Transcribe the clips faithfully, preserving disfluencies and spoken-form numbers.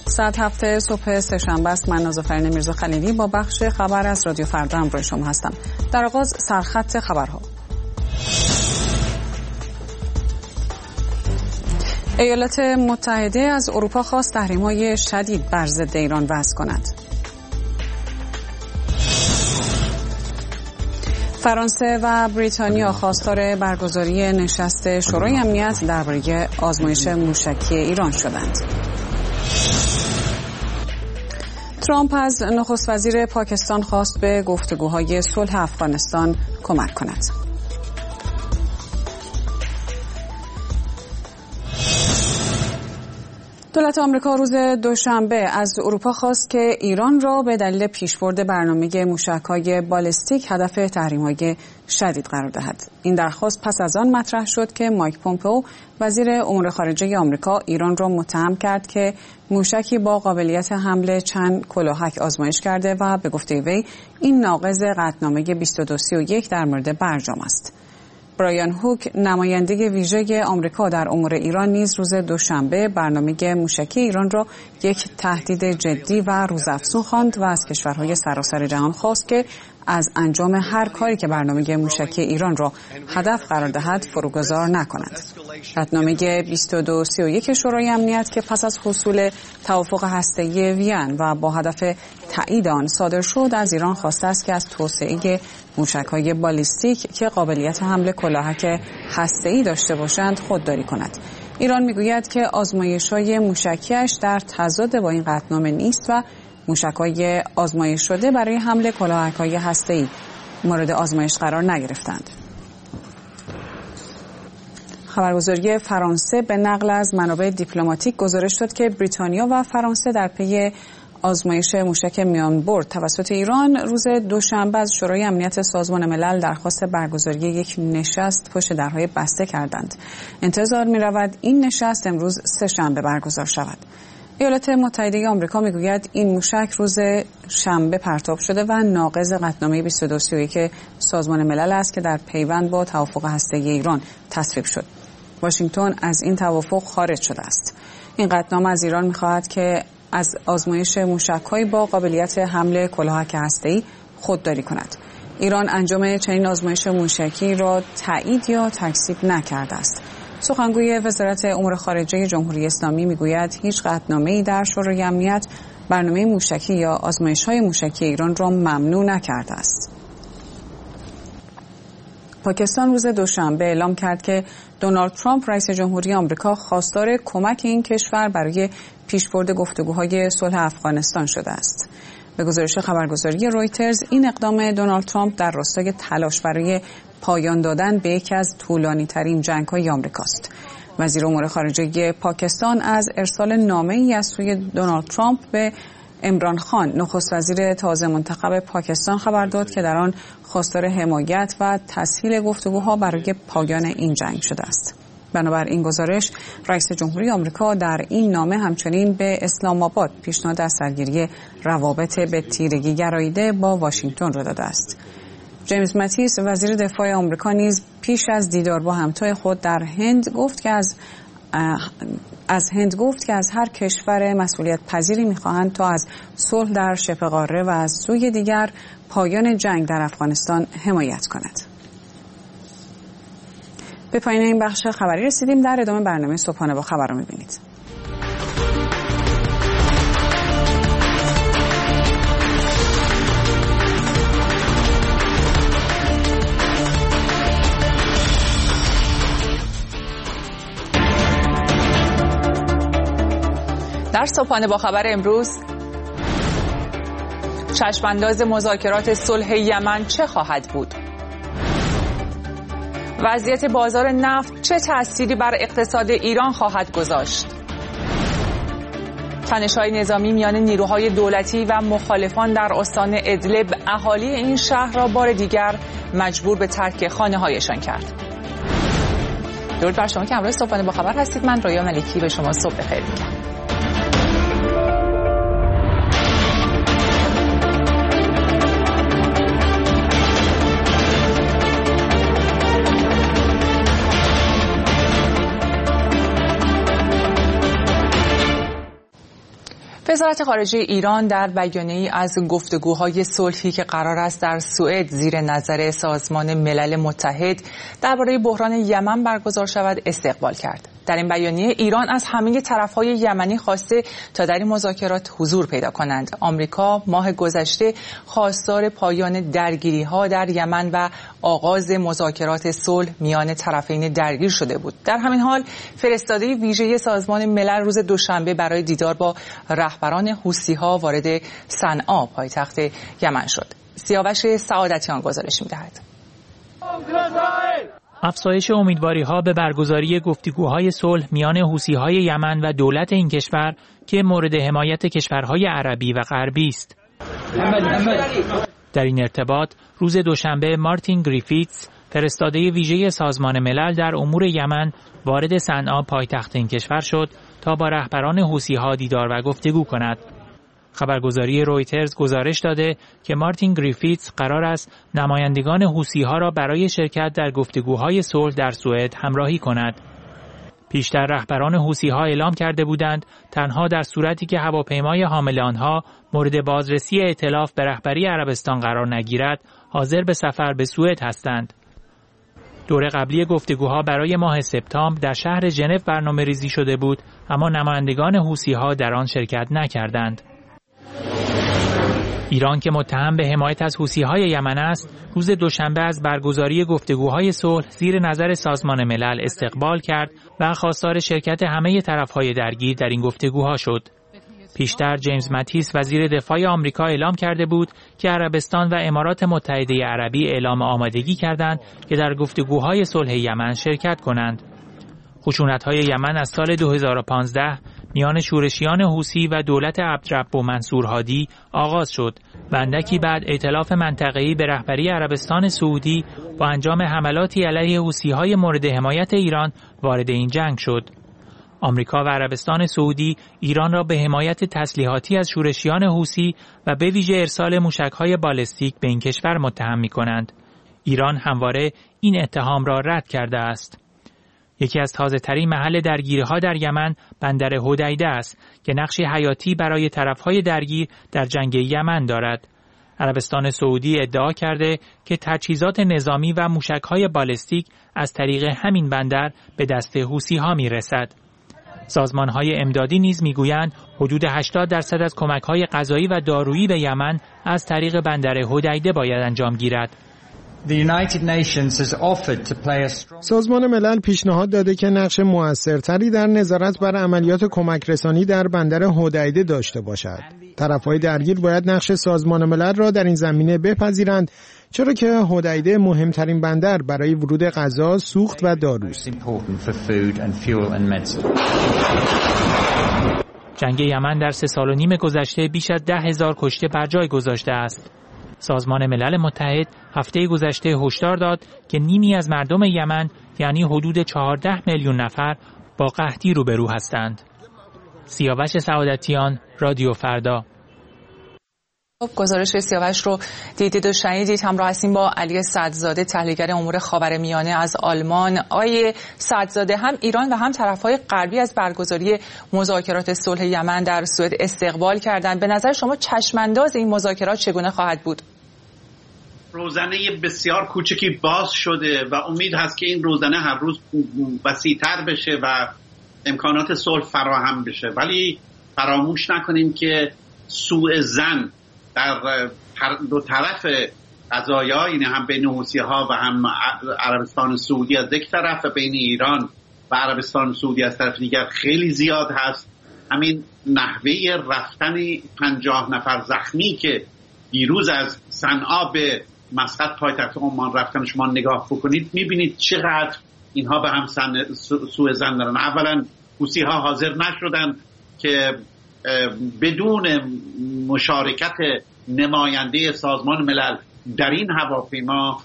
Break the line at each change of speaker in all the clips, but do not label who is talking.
ساعت هفت صبح سه‌شنبه است. من نازافرین میرزا خلیلی با بخش خبر از رادیو فردا همراه شما هستم. در آغاز سرخط خبرها. ایالات متحده از اروپا خواست تحریم‌های شدید بر ضد ایران وضع کند. فرانسه و بریتانیا خواستار برگزاری نشست شورای امنیت درباره آزمایش موشکی ایران شدند. ترامپ از نخست وزیر پاکستان خواست به گفتگوهای صلح افغانستان کمک کند. دولت آمریکا روز دوشنبه از اروپا خواست که ایران را به دلیل پیشبرد برنامه موشک‌های بالستیک هدف تحریم‌های شدید قرار دهد. این درخواست پس از آن مطرح شد که مایک پومپئو وزیر امور خارجه آمریکا ایران را متهم کرد که موشکی با قابلیت حمل چند کلاهک آزمایش کرده و به گفته وی این ناقض قطعنامه بیست و دو سی و یک در مورد برجام است. برایان هوک نماینده ویژه آمریکا در امور ایران نیز روز دوشنبه برنامه موشکی ایران را یک تهدید جدی و روزافزون خواند و از کشورهای سراسر جهان خواست که از انجام هر کاری که برنامه موشکی ایران را هدف قرار دهد فروگذار نکنند. قطعنامه بیست و دو سی و یک شورای امنیت که پس از حصول توافق هسته‌ای وین و با هدف تایید آن صادر شد، از ایران خواسته است که از توسعه موشک‌های بالیستیک که قابلیت حمل کلاهک هسته‌ای داشته باشند خودداری کند. ایران میگوید که آزمایش‌های موشکیش در تضاد با این قطعنامه نیست و موشک‌های آزمایش شده برای حمل کلاهک‌های هسته‌ای مورد آزمایش قرار نگرفتند. خبرگزاری فرانسه به نقل از منابع دیپلماتیک گزارش داد که بریتانیا و فرانسه در پی آزمایش موشک میانبرد توسط ایران روز دوشنبه از شورای امنیت سازمان ملل درخواست برگزاری یک نشست پشت درهای بسته کردند. انتظار می‌رود این نشست امروز سه‌شنبه برگزار شود. ایالات متحده آمریکا میگوید این موشک روز شنبه پرتاب شده و ناقض قطعنامه بیست و دو سی و یک سازمان ملل است که در پیوند با توافق هسته‌ای ایران تصویب شد. واشنگتن از این توافق خارج شده است. این قطعنامه از ایران می‌خواهد که از آزمایش موشک‌های با قابلیت حمل کلاهک هسته‌ای خودداری کند. ایران انجام چنین آزمایش موشکی را تایید یا تکذیب نکرده است. سخنگوی وزارت امور خارجه جمهوری اسلامی میگوید هیچ قطعنامه‌ای در شورای امنیت برنامه موشکی یا آزمایش‌های موشکی ایران را ممنوع نکرده است. پاکستان روز دوشنبه اعلام کرد که دونالد ترامپ رئیس جمهوری آمریکا خواستار کمک این کشور برای پیشبرد گفتگوهای صلح افغانستان شده است. به گزارش خبرگزاری رویترز این اقدام دونالد ترامپ در راستای تلاش برای پایان دادن به یکی از طولانی‌ترین جنگ‌های آمریکاست. وزیر امور خارجه پاکستان از ارسال نامه‌ای از سوی دونالد ترامپ به عمران خان نخست وزیر تازه منتخب پاکستان خبر داد که در آن خواستار حمایت و تسهیل گفتگوها برای پایان این جنگ شده است. بنابر این گزارش رئیس جمهوری آمریکا در این نامه همچنین به اسلام آباد پیشنهاد از سرگیری روابط به تیرگی گراییده با واشنگتن را داده است. جیمز ماتیس وزیر دفاع آمریکا نیز پیش از دیدار با همتای خود در هند گفت که از از هند گفت که از هر کشور مسئولیت پذیری می‌خواهند تا از صلح در شبه قاره و از سوی دیگر پایان جنگ در افغانستان حمایت کند. به پایان این بخش خبری رسیدیم. در ادامه برنامه صبحانه با خبر رو می‌بینید.
در صبحانه با خبر امروز، چشمانداز مذاکرات صلح یمن چه خواهد بود؟ وضعیت بازار نفت چه تأثیری بر اقتصاد ایران خواهد گذاشت؟ تنش‌های نظامی میان نیروهای دولتی و مخالفان در استان ادلب اهالی این شهر را بار دیگر مجبور به ترک خانه‌هایشان کرد. درود بر شما که همراه صبحانه با خبر هستید. من رویا ملکی به شما صبح بخیر میگم. وزارت خارجه ایران در بیانیه‌ای از گفتگوهای صلحی که قرار است در سوئد زیر نظر سازمان ملل متحد درباره بحران یمن برگزار شود استقبال کرد. در این بیانیه ایران از همه طرف‌های یمنی خواسته تا در این مذاکرات حضور پیدا کنند. آمریکا ماه گذشته خواستار پایان درگیری‌ها در یمن و آغاز مذاکرات صلح میان طرفین درگیر شده بود. در همین حال فرستاده ویژه سازمان ملل روز دوشنبه برای دیدار با رهبران حوثی‌ها وارد صنعا پایتخت یمن شد. سیاوش سعادتیان گزارش می‌دهد.
افزایش امیدواری‌ها به برگزاری گفتگوهای صلح میان حوثی‌های یمن و دولت این کشور که مورد حمایت کشورهای عربی و غربی است. در این ارتباط روز دوشنبه مارتین گریفیتس فرستاده ویژه سازمان ملل در امور یمن وارد صنعا پایتخت این کشور شد تا با رهبران حوثی‌ها دیدار و گفتگو کند. خبرگزاری رویترز گزارش داده که مارتین گریفیتس قرار است نمایندگان حوثی‌ها را برای شرکت در گفتگوهای صلح در سوئد همراهی کند. پیشتر رهبران حوثی‌ها اعلام کرده بودند تنها در صورتی که هواپیمای حامل آنها مورد بازرسی ائتلاف به رهبری عربستان قرار نگیرد، حاضر به سفر به سوئد هستند. دور قبلی گفتگوها برای ماه سپتامبر در شهر ژنو برنامه‌ریزی شده بود، اما نمایندگان حوثی‌ها در آن شرکت نکردند. ایران که متهم به حمایت از حوثی‌های یمن است، روز دوشنبه از برگزاری گفتگوهای صلح زیر نظر سازمان ملل استقبال کرد و خواستار شرکت همه طرف‌های درگیر در این گفتگوها شد. پیشتر جیمز ماتیس وزیر دفاع آمریکا اعلام کرده بود که عربستان و امارات متحده عربی اعلام آمادگی کردند که در گفتگوهای صلح یمن شرکت کنند. خشونت‌های یمن از سال دو هزار و پانزده میان شورشیان حوثی و دولت عبدرب منصور هادی آغاز شد و اندکی بعد ائتلاف منطقه‌ای به رهبری عربستان سعودی با انجام حملاتی علیه حوثی‌های مورد حمایت ایران وارد این جنگ شد. آمریکا و عربستان سعودی ایران را به حمایت تسلیحاتی از شورشیان حوثی و به ویژه ارسال موشک‌های بالستیک به این کشور متهم می‌کنند. ایران همواره این اتهام را رد کرده است. یکی از تازه‌ترین محل درگیری‌ها در یمن بندر حدیده است که نقشی حیاتی برای طرف‌های درگیر در جنگ یمن دارد. عربستان سعودی ادعا کرده که تجهیزات نظامی و موشک‌های بالستیک از طریق همین بندر به دست حوثی‌ها می‌رسد. سازمان‌های امدادی نیز می‌گویند حدود هشتاد درصد از کمک‌های غذایی و دارویی به یمن از طریق بندر حدیده باید انجام گیرد.
سازمان ملل پیشنهاد داده که نقش مؤثرتری در نظارت بر عملیات کمک رسانی در بندر حدیده داشته باشد. طرف‌های درگیر باید نقش سازمان ملل را در این زمینه بپذیرند، چرا که حدیده مهمترین بندر برای ورود غذا، سوخت و داروست.
جنگ یمن در سه سال و نیم گذشته بیش از ده هزار کشته بر جای گذاشته است. سازمان ملل متحد هفته گذشته هشدار داد که نیمی از مردم یمن یعنی حدود چهارده میلیون نفر با قحطی روبرو هستند. سیاوش سعادتیان، رادیو فردا.
گزارش سیاوش رو دیدید و شنیدید. همراه هستیم با علی سعدزاده، تحلیلگر امور خاورمیانه از آلمان. آقای سعدزاده، هم ایران و هم طرف‌های غربی از برگزاری مذاکرات صلح یمن در سوئد استقبال کردند. به نظر شما چشمانداز این مذاکرات چگونه خواهد بود؟
روزنه بسیار کوچکی باز شده و امید هست که این روزنه هر روز وسیع‌تر بشه و امکانات صلح فراهم بشه، ولی فراموش نکنیم که سوء ظن در دو طرف قضایا، این هم بین حوثی‌ها و هم عربستان سعودی از یک طرف و بین ایران و عربستان سعودی از طرف دیگر خیلی زیاد هست. همین نحوه رفتن پنجاه نفر زخمی که دیروز از صنعا به مسقط پایتخت عمان رفتن شما نگاه بکنید، میبینید چقدر اینها به هم سوء ظن دارن. اولا حوثی‌ها حاضر نشدن که بدون مشارکت نماینده سازمان ملل در این هواپیما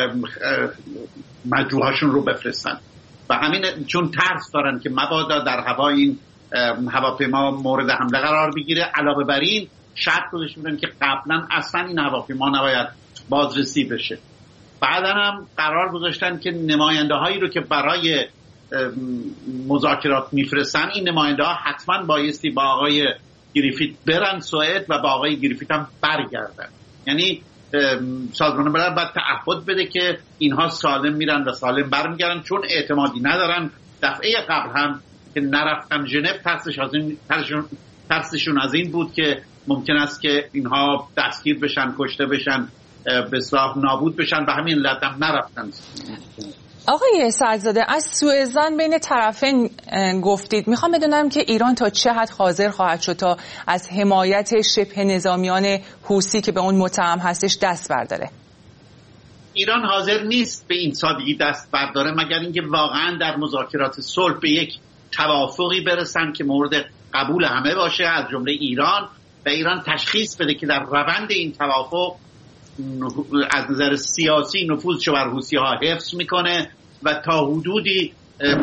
مجروحاشون رو بفرستن و همین چون ترس دارن که مبادا در هوا این هواپیما مورد حمله قرار بگیره. علاوه بر این شرط گذاشته بودن که قبلا اصلا این هواپیما نباید بازرسی بشه. بعدا هم قرار گذاشتن که نماینده هایی رو که برای مذاکرات میفرستن، این نماینده ها حتما بایستی با آقای گریفیت برن سوئد و با آقای گریفیت هم برگردن. یعنی سازمان ملل باید تعهد بده که اینها سالم میرن و سالم برمیگردن، چون اعتمادی ندارن. دفعه قبل هم که نرفتن ژنو ترسش از این ترسشون از این بود که ممکن است که اینها دستگیر بشن، کشته بشن، به اصطلاح نابود بشن، به همین علت هم نرفتن.
آقای سعدزاده، از سوء ظن بین طرفین گفتید. میخوام بدونم که ایران تا چه حد حاضر خواهد شد تا از حمایت شبه نظامیان حوثی که به اون متهم هستش دست برداره؟
ایران حاضر نیست به این سادگی دست برداره مگر اینکه واقعا در مذاکرات صلح به یک توافقی برسن که مورد قبول همه باشه، از جمله ایران، و ایران تشخیص بده که در روند این توافق از نظر سیاسی نفوذشو بر حوثی‌ها حفظ میکنه و تا حدودی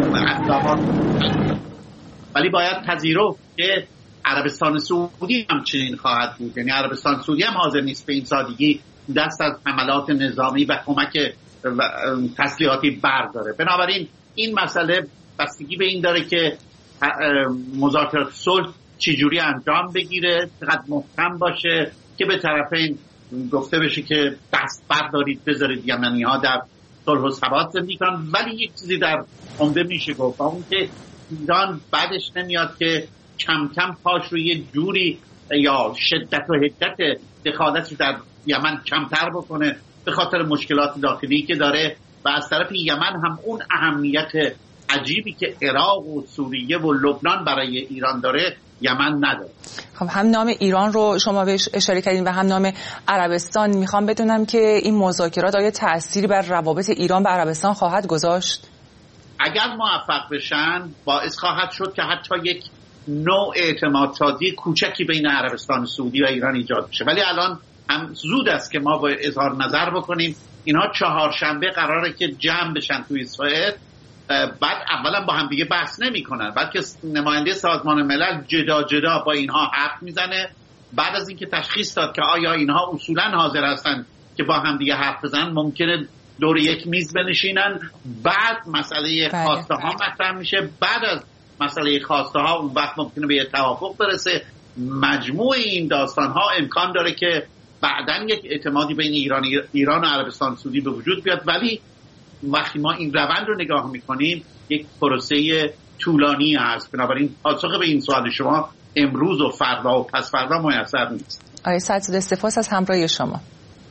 ولی باید پذیرفت که عربستان سعودی هم چنین خواهد بود. یعنی عربستان سعودی هم حاضر نیست به این سادگی دست از حملات نظامی و کمک تسلیحاتی برداره. بنابراین این مسئله بستگی به این داره که مذاکرات صلح چجوری انجام بگیره، چقدر محکم باشه که به طرفین گفته بشه که دست بردارید، بذارید یمنی ها در صلح و ثبات زندگی کنن. ولی یک چیزی در عمده میشه گفت، اون که ایران بعدش نمیاد که کم کم پاش رو یه جوری یا شدت و حدت دخالتی در یمن کمتر بکنه به خاطر مشکلات داخلی که داره، و از طرف یمن هم اون اهمیت عجیبی که عراق و سوریه و لبنان برای ایران داره یمن نداره.
خب هم نام ایران رو شما بهش اشاره کردین و هم نام عربستان. میخوام بدونم که این مذاکرات آیا تأثیری بر روابط ایران و عربستان خواهد گذاشت؟
اگر موفق بشن باعث خواهد شد که حتی یک نوع اعتماد سازی کوچکی بین عربستان سعودی و ایران ایجاد بشه. ولی الان هم زود است که ما با اظهار نظر بکنیم. اینها چهارشنبه قراره که جمع بشن توی سوئد، بعد اولا با هم دیگه بحث نمی کنن، بلکه نماینده سازمان ملل جدا جدا با اینها حرف میزنه. بعد از اینکه تشخیص داد که آیا اینها اصولا حاضر هستن که با هم دیگه حرف بزنن، ممکنه دور یک میز بنشینن. بعد مسئله خواسته ها مطرح میشه. بعد از مسئله خواسته ها اون وقت ممکنه به یه توافق برسه. مجموع این داستان ها امکان داره که بعداً یک اعتمادی بین ایران ایران و عربستان سعودی به وجود بیاد. ولی وقتی ما این روند رو نگاه میکنیم یک پروسه طولانی هست. بنابراین پاسخ به این سوال شما امروز و فردا و پس فردا میسر نیست.
آقای سعدزاده، سپاس از همراهی شما.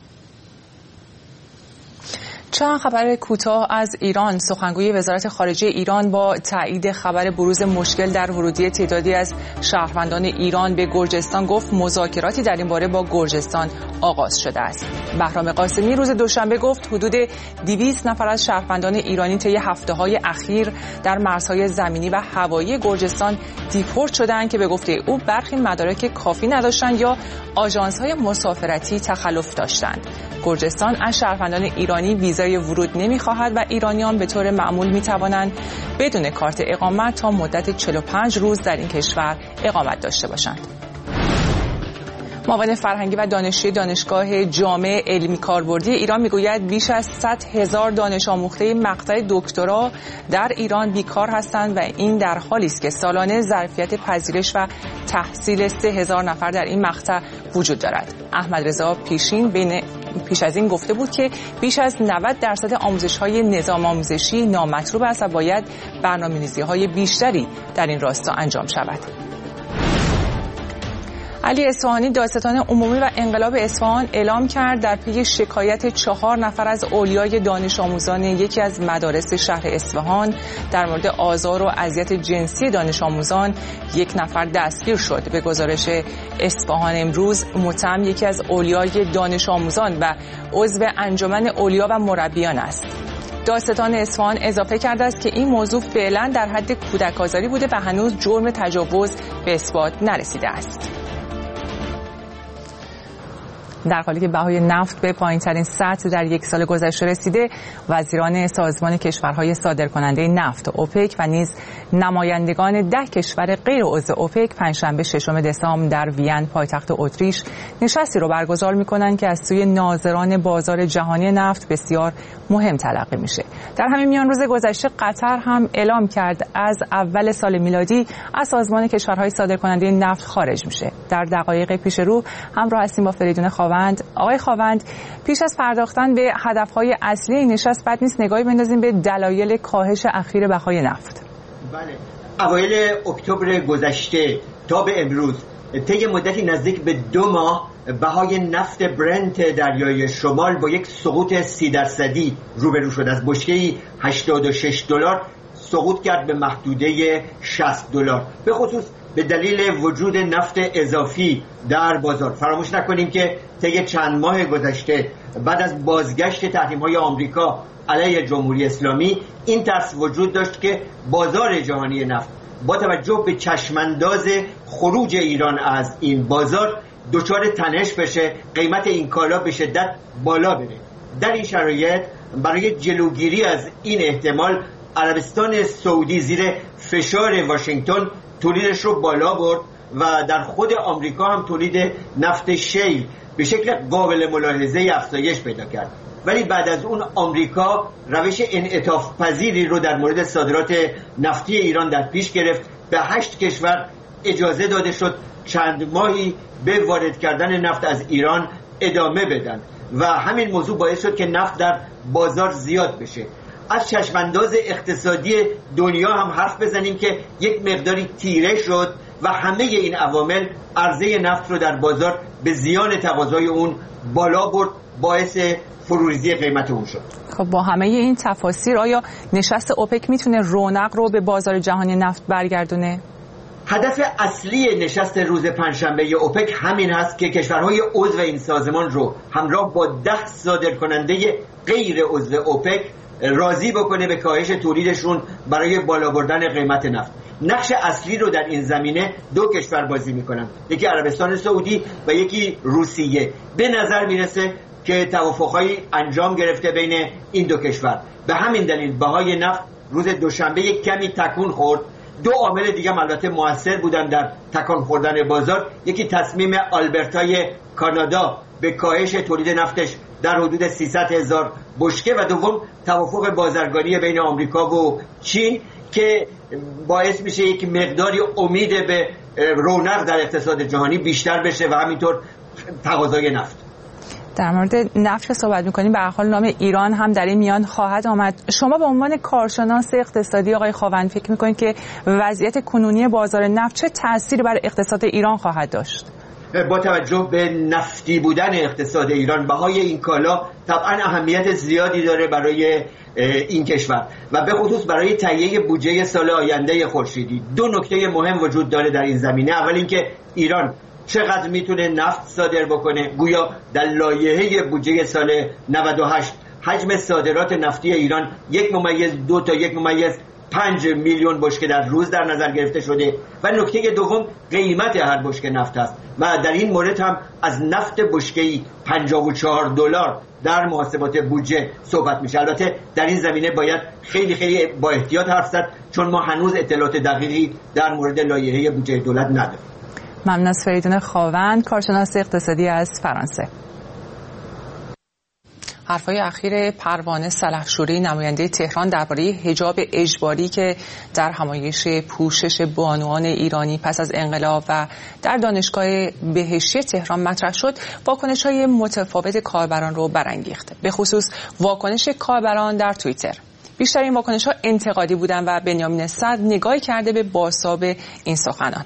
چند خبر کوتاه از ایران. سخنگوی وزارت خارجه ایران با تایید خبر بروز مشکل در ورودی تعدادی از شهروندان ایران به گرجستان گفت مذاکراتی در این باره با گرجستان آغاز شده است. بهرام قاسمی روز دوشنبه گفت حدود دویست نفر از شهروندان ایرانی طی هفته‌های اخیر در مرزهای زمینی و هوایی گرجستان دیپورت شدند که به گفته او برخی مدارک کافی نداشتند یا آژانس‌های مسافرتی تخلف داشتند. گرجستان از شهروندان ایرانی ویزای ورود نمی‌خواهد و ایرانیان به طور معمول می‌توانند بدون کارت اقامت تا مدت چهل و پنج روز در این کشور اقامت داشته باشند. معاون فرهنگی و دانشجوی دانشگاه جامع علمی کاربردی ایران میگوید بیش از صد هزار دانش آموخته مقطع دکترا در ایران بیکار هستند و این در حالی است که سالانه ظرفیت پذیرش و تحصیل سه هزار نفر در این مقطع وجود دارد. احمد رضا پیشین بین پیش از این گفته بود که بیش از نود درصد آموزش‌های نظام آموزشی نامطلوب است و باید برنامه‌ریزی‌های بیشتری در این راستا انجام شود. علی اصفهانی، دادستان عمومی و انقلاب اصفهان اعلام کرد در پی شکایت چهار نفر از اولیای دانش آموزان یکی از مدارس شهر اصفهان در مورد آزار و اذیت جنسی دانش آموزان یک نفر دستگیر شد. به گزارش اصفهان امروز متهم یکی از اولیای دانش آموزان و عضو انجمن اولیا و مربیان است. دادستان اصفهان اضافه کرده است که این موضوع فعلا در حد کودک آزاری بوده و هنوز جرم تجاوز به اثبات نرسیده است. در حالی که بهای نفت به پایین‌ترین سطح در یک سال گذشته رسیده، وزیران سازمان کشورهای صادرکننده نفت اوپک و نیز نمایندگان ده کشور غیر عضو اوپک پنجشنبه ششم دسامبر در وین پایتخت اتریش نشستی رو برگزار می‌کنند که از سوی ناظران بازار جهانی نفت بسیار مهم تلقی میشه. در همین میان روز گذشته قطر هم اعلام کرد از اول سال میلادی از سازمان کشورهای صادرکننده نفت خارج میشه. در دقایق پیش رو همراه هستیم با فریدون خاوند. آقای خاوند، پیش از پرداختن به هدفهای اصلی این نشست بد نیست نگاهی بندازیم به دلایل کاهش اخیر بهای نفت.
بله، اوایل اکتبر گذشته تا به امروز طی مدتی نزدیک به دو ماه بهای نفت برنت دریای شمال با یک سقوط سی درصدی روبرو شد. از بشکه‌ای هشتاد و شش دلار سقوط کرد به محدوده شصت دلار، به خصوص به دلیل وجود نفت اضافی در بازار. فراموش نکنیم که طی چند ماه گذشته بعد از بازگشت تحریم‌های آمریکا علیه جمهوری اسلامی این ترس وجود داشت که بازار جهانی نفت با توجه به چشمانداز خروج ایران از این بازار دچار تنش بشه، قیمت این کالا به شدت بالا بره. در این شرایط برای جلوگیری از این احتمال عربستان سعودی زیر فشار واشنگتن تولیدش رو بالا برد و در خود آمریکا هم تولید نفت شیل به شکل قابل ملاحظه افزایش پیدا کرد. ولی بعد از اون آمریکا روش انعطاف پذیری رو در مورد صادرات نفتی ایران در پیش گرفت. به هشت کشور اجازه داده شد چند ماهی به وارد کردن نفت از ایران ادامه بدن و همین موضوع باعث شد که نفت در بازار زیاد بشه. از چشمانداز اقتصادی دنیا هم حرف بزنیم که یک مقداری تیره شد و همه این عوامل عرضه نفت رو در بازار به زیان تقاضای اون بالا برد، باعث فروریزی قیمت اون شد.
خب با همه این تفاسیر آیا نشست اوپک میتونه رونق رو به بازار جهانی نفت برگردونه؟
هدف اصلی نشست روز پنجشنبه اوپک همین هست که کشورهای عضو این سازمان رو همراه با ده صادرکننده غیر عضو اوپک راضی بکنه به کاهش تولیدشون برای بالا بردن قیمت نفت. نقش اصلی رو در این زمینه دو کشور بازی میکنن، یکی عربستان سعودی و یکی روسیه. به نظر میرسه که توافقهایی انجام گرفته بین این دو کشور. به همین دلیل بهای نفت روز دوشنبه یک کمی تکون خورد. دو عامل دیگه هم البته موثر بودن در تکان خوردن بازار. یکی تصمیم آلبرتای کانادا به کاهش تولید نفتش در حدود سیصد هزار بشکه و دوم توافق بازرگانی بین آمریکا و چین که باعث میشه یک مقداری امید به رونق در اقتصاد جهانی بیشتر بشه و همینطور تقاضای نفت.
در مورد نفت صحبت می‌کنیم، به هر حال نام ایران هم در این میان خواهد آمد. شما به عنوان کارشناس اقتصادی آقای خاوند فکر می‌کنید که وضعیت کنونی بازار نفت چه تأثیری بر اقتصاد ایران خواهد داشت؟
با توجه به نفتی بودن اقتصاد ایران، بهای این کالا طبعا اهمیت زیادی داره برای این کشور و به خصوص برای تهیه بودجه سال آینده خورشیدی. دو نکته مهم وجود داره در این زمینه. اول اینکه ایران چقدر میتونه نفت صادر بکنه. گویا در لایحه بودجه سال نود و هشت حجم صادرات نفتی ایران یک ممیز دو تا یک ممیز پنج میلیون بشکه در روز در نظر گرفته شده و نکته دوم قیمت هر بشکه نفت است و در این مورد هم از نفت بشکه‌ای پنجاه و چهار دلار در محاسبات بودجه صحبت میشه. البته در این زمینه باید خیلی خیلی با احتیاط حرف زد چون ما هنوز اطلاعات دقیقی در مورد لایحه بودجه دولت نداریم.
ممنون از فریدون خاوند، کارشناس اقتصادی از فرانسه. حرفای اخیر پروانه سلحشوری، نماینده تهران، درباره حجاب اجباری که در همایش پوشش بانوان ایرانی پس از انقلاب و در دانشگاه بهشتی تهران مطرح شد، واکنش‌های متفاوت کاربران رو برانگیخت. به خصوص واکنش کاربران در توییتر. بیشتر این واکنش‌ها انتقادی بودند و بنیامین صدر نگاهی کرده به بازتاب این سخنان.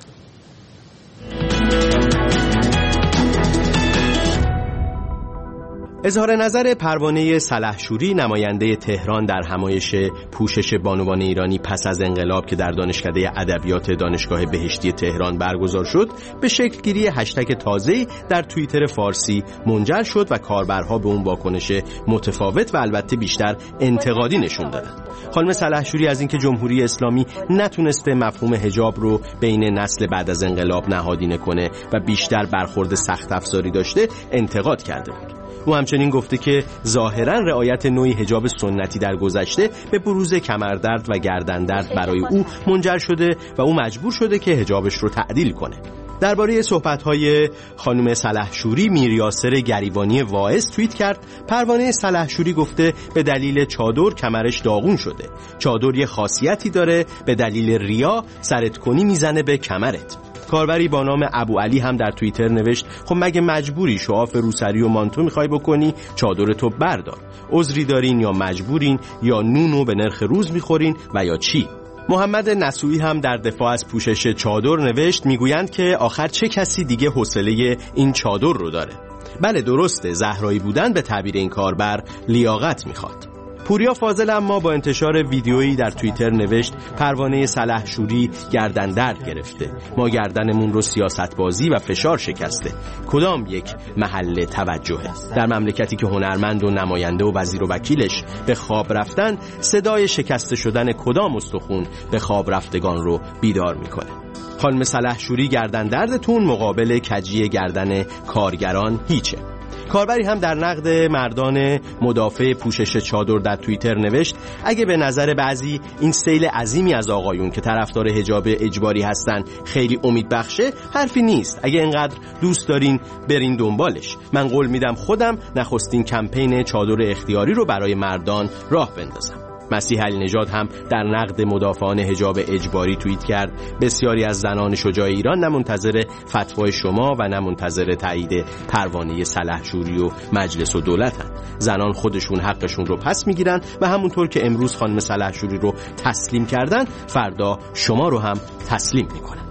اظهار نظر پروانه سلحشوری نماینده تهران در همایش پوشش بانوان ایرانی پس از انقلاب که در دانشکده ادبیات دانشگاه بهشتی تهران برگزار شد به شکل گیری هشتگ تازه‌ای در توییتر فارسی منجر شد و کاربرها به اون واکنش متفاوت و البته بیشتر انتقادی نشون دادند. خانم سلحشوری از اینکه جمهوری اسلامی نتونسته مفهوم حجاب رو بین نسل بعد از انقلاب نهادینه کنه و بیشتر برخورد سخت افزاری داشته انتقاد کرده بود. او همچنین گفته که ظاهراً رعایت نوعی حجاب سنتی در گذشته به بروز کمردرد و گردندرد برای او منجر شده و او مجبور شده که حجابش رو تعدیل کنه. درباره صحبت‌های خانم سلحشوری میر یاسر گریبانی واعظ توییت کرد: پروانه سلحشوری گفته به دلیل چادر کمرش داغون شده. چادر یه خاصیتی داره، به دلیل ریا سرت کنی میزنه به کمرت. کاربری با نام ابو علی هم در توییتر نوشت: خب مگه مجبوری شعاف روسری و مانتو میخوای بکنی؟ چادر تو بردار. عذری دارین یا مجبورین یا نونو به نرخ روز میخورین و یا چی؟ محمد نسویی هم در دفاع از پوشش چادر نوشت: میگویند که آخر چه کسی دیگه حوصله این چادر رو داره؟ بله درسته، زهرایی بودن به تعبیر این کاربر لیاقت میخواد. پوریا فاضل اما با انتشار ویدیویی در توییتر نوشت: پروانه سلحشوری گردن درد گرفته، ما گردنمون رو سیاست بازی و فشار شکسته. کدام یک محل توجهه؟ در مملکتی که هنرمند و نماینده و وزیر و وکیلش به خواب رفتن، صدای شکسته شدن کدام استخون به خواب رفتگان رو بیدار میکنه؟ خانم سلحشوری گردن دردتون مقابل کجی گردن کارگران هیچه. کاربری هم در نقد مردان مدافع پوشش چادر در توییتر نوشت: اگه به نظر بعضی این سیل عظیمی از آقایون که طرفدار حجاب اجباری هستن خیلی امید بخشه، حرفی نیست. اگه اینقدر دوست دارین برین دنبالش. من قول میدم خودم نخستین کمپین چادر اختیاری رو برای مردان راه بندازم. مسیح علی نژاد هم در نقد مدافعان حجاب اجباری توییت کرد: بسیاری از زنان شجاع ایران نه منتظر فتوای شما و نه منتظر تایید پروانه سلحشوری و مجلس و دولتن. زنان خودشون حقشون رو پس میگیرن و همونطور که امروز خانم سلحشوری رو تسلیم کردن، فردا شما رو هم تسلیم میکنن.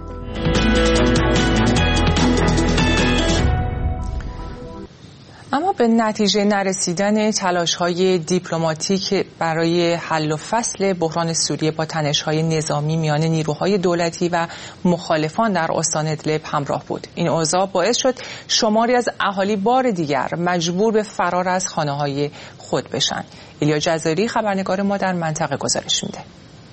اما به نتیجه نرسیدن تلاش‌های دیپلماتیک برای حل و فصل بحران سوریه با تنش‌های نظامی میان نیروهای دولتی و مخالفان در استان ادلب همراه بود. این اوضاع باعث شد شماری از اهالی بار دیگر مجبور به فرار از خانه‌های خود بشن. ایلیا جزایری خبرنگار ما در منطقه گزارش میده.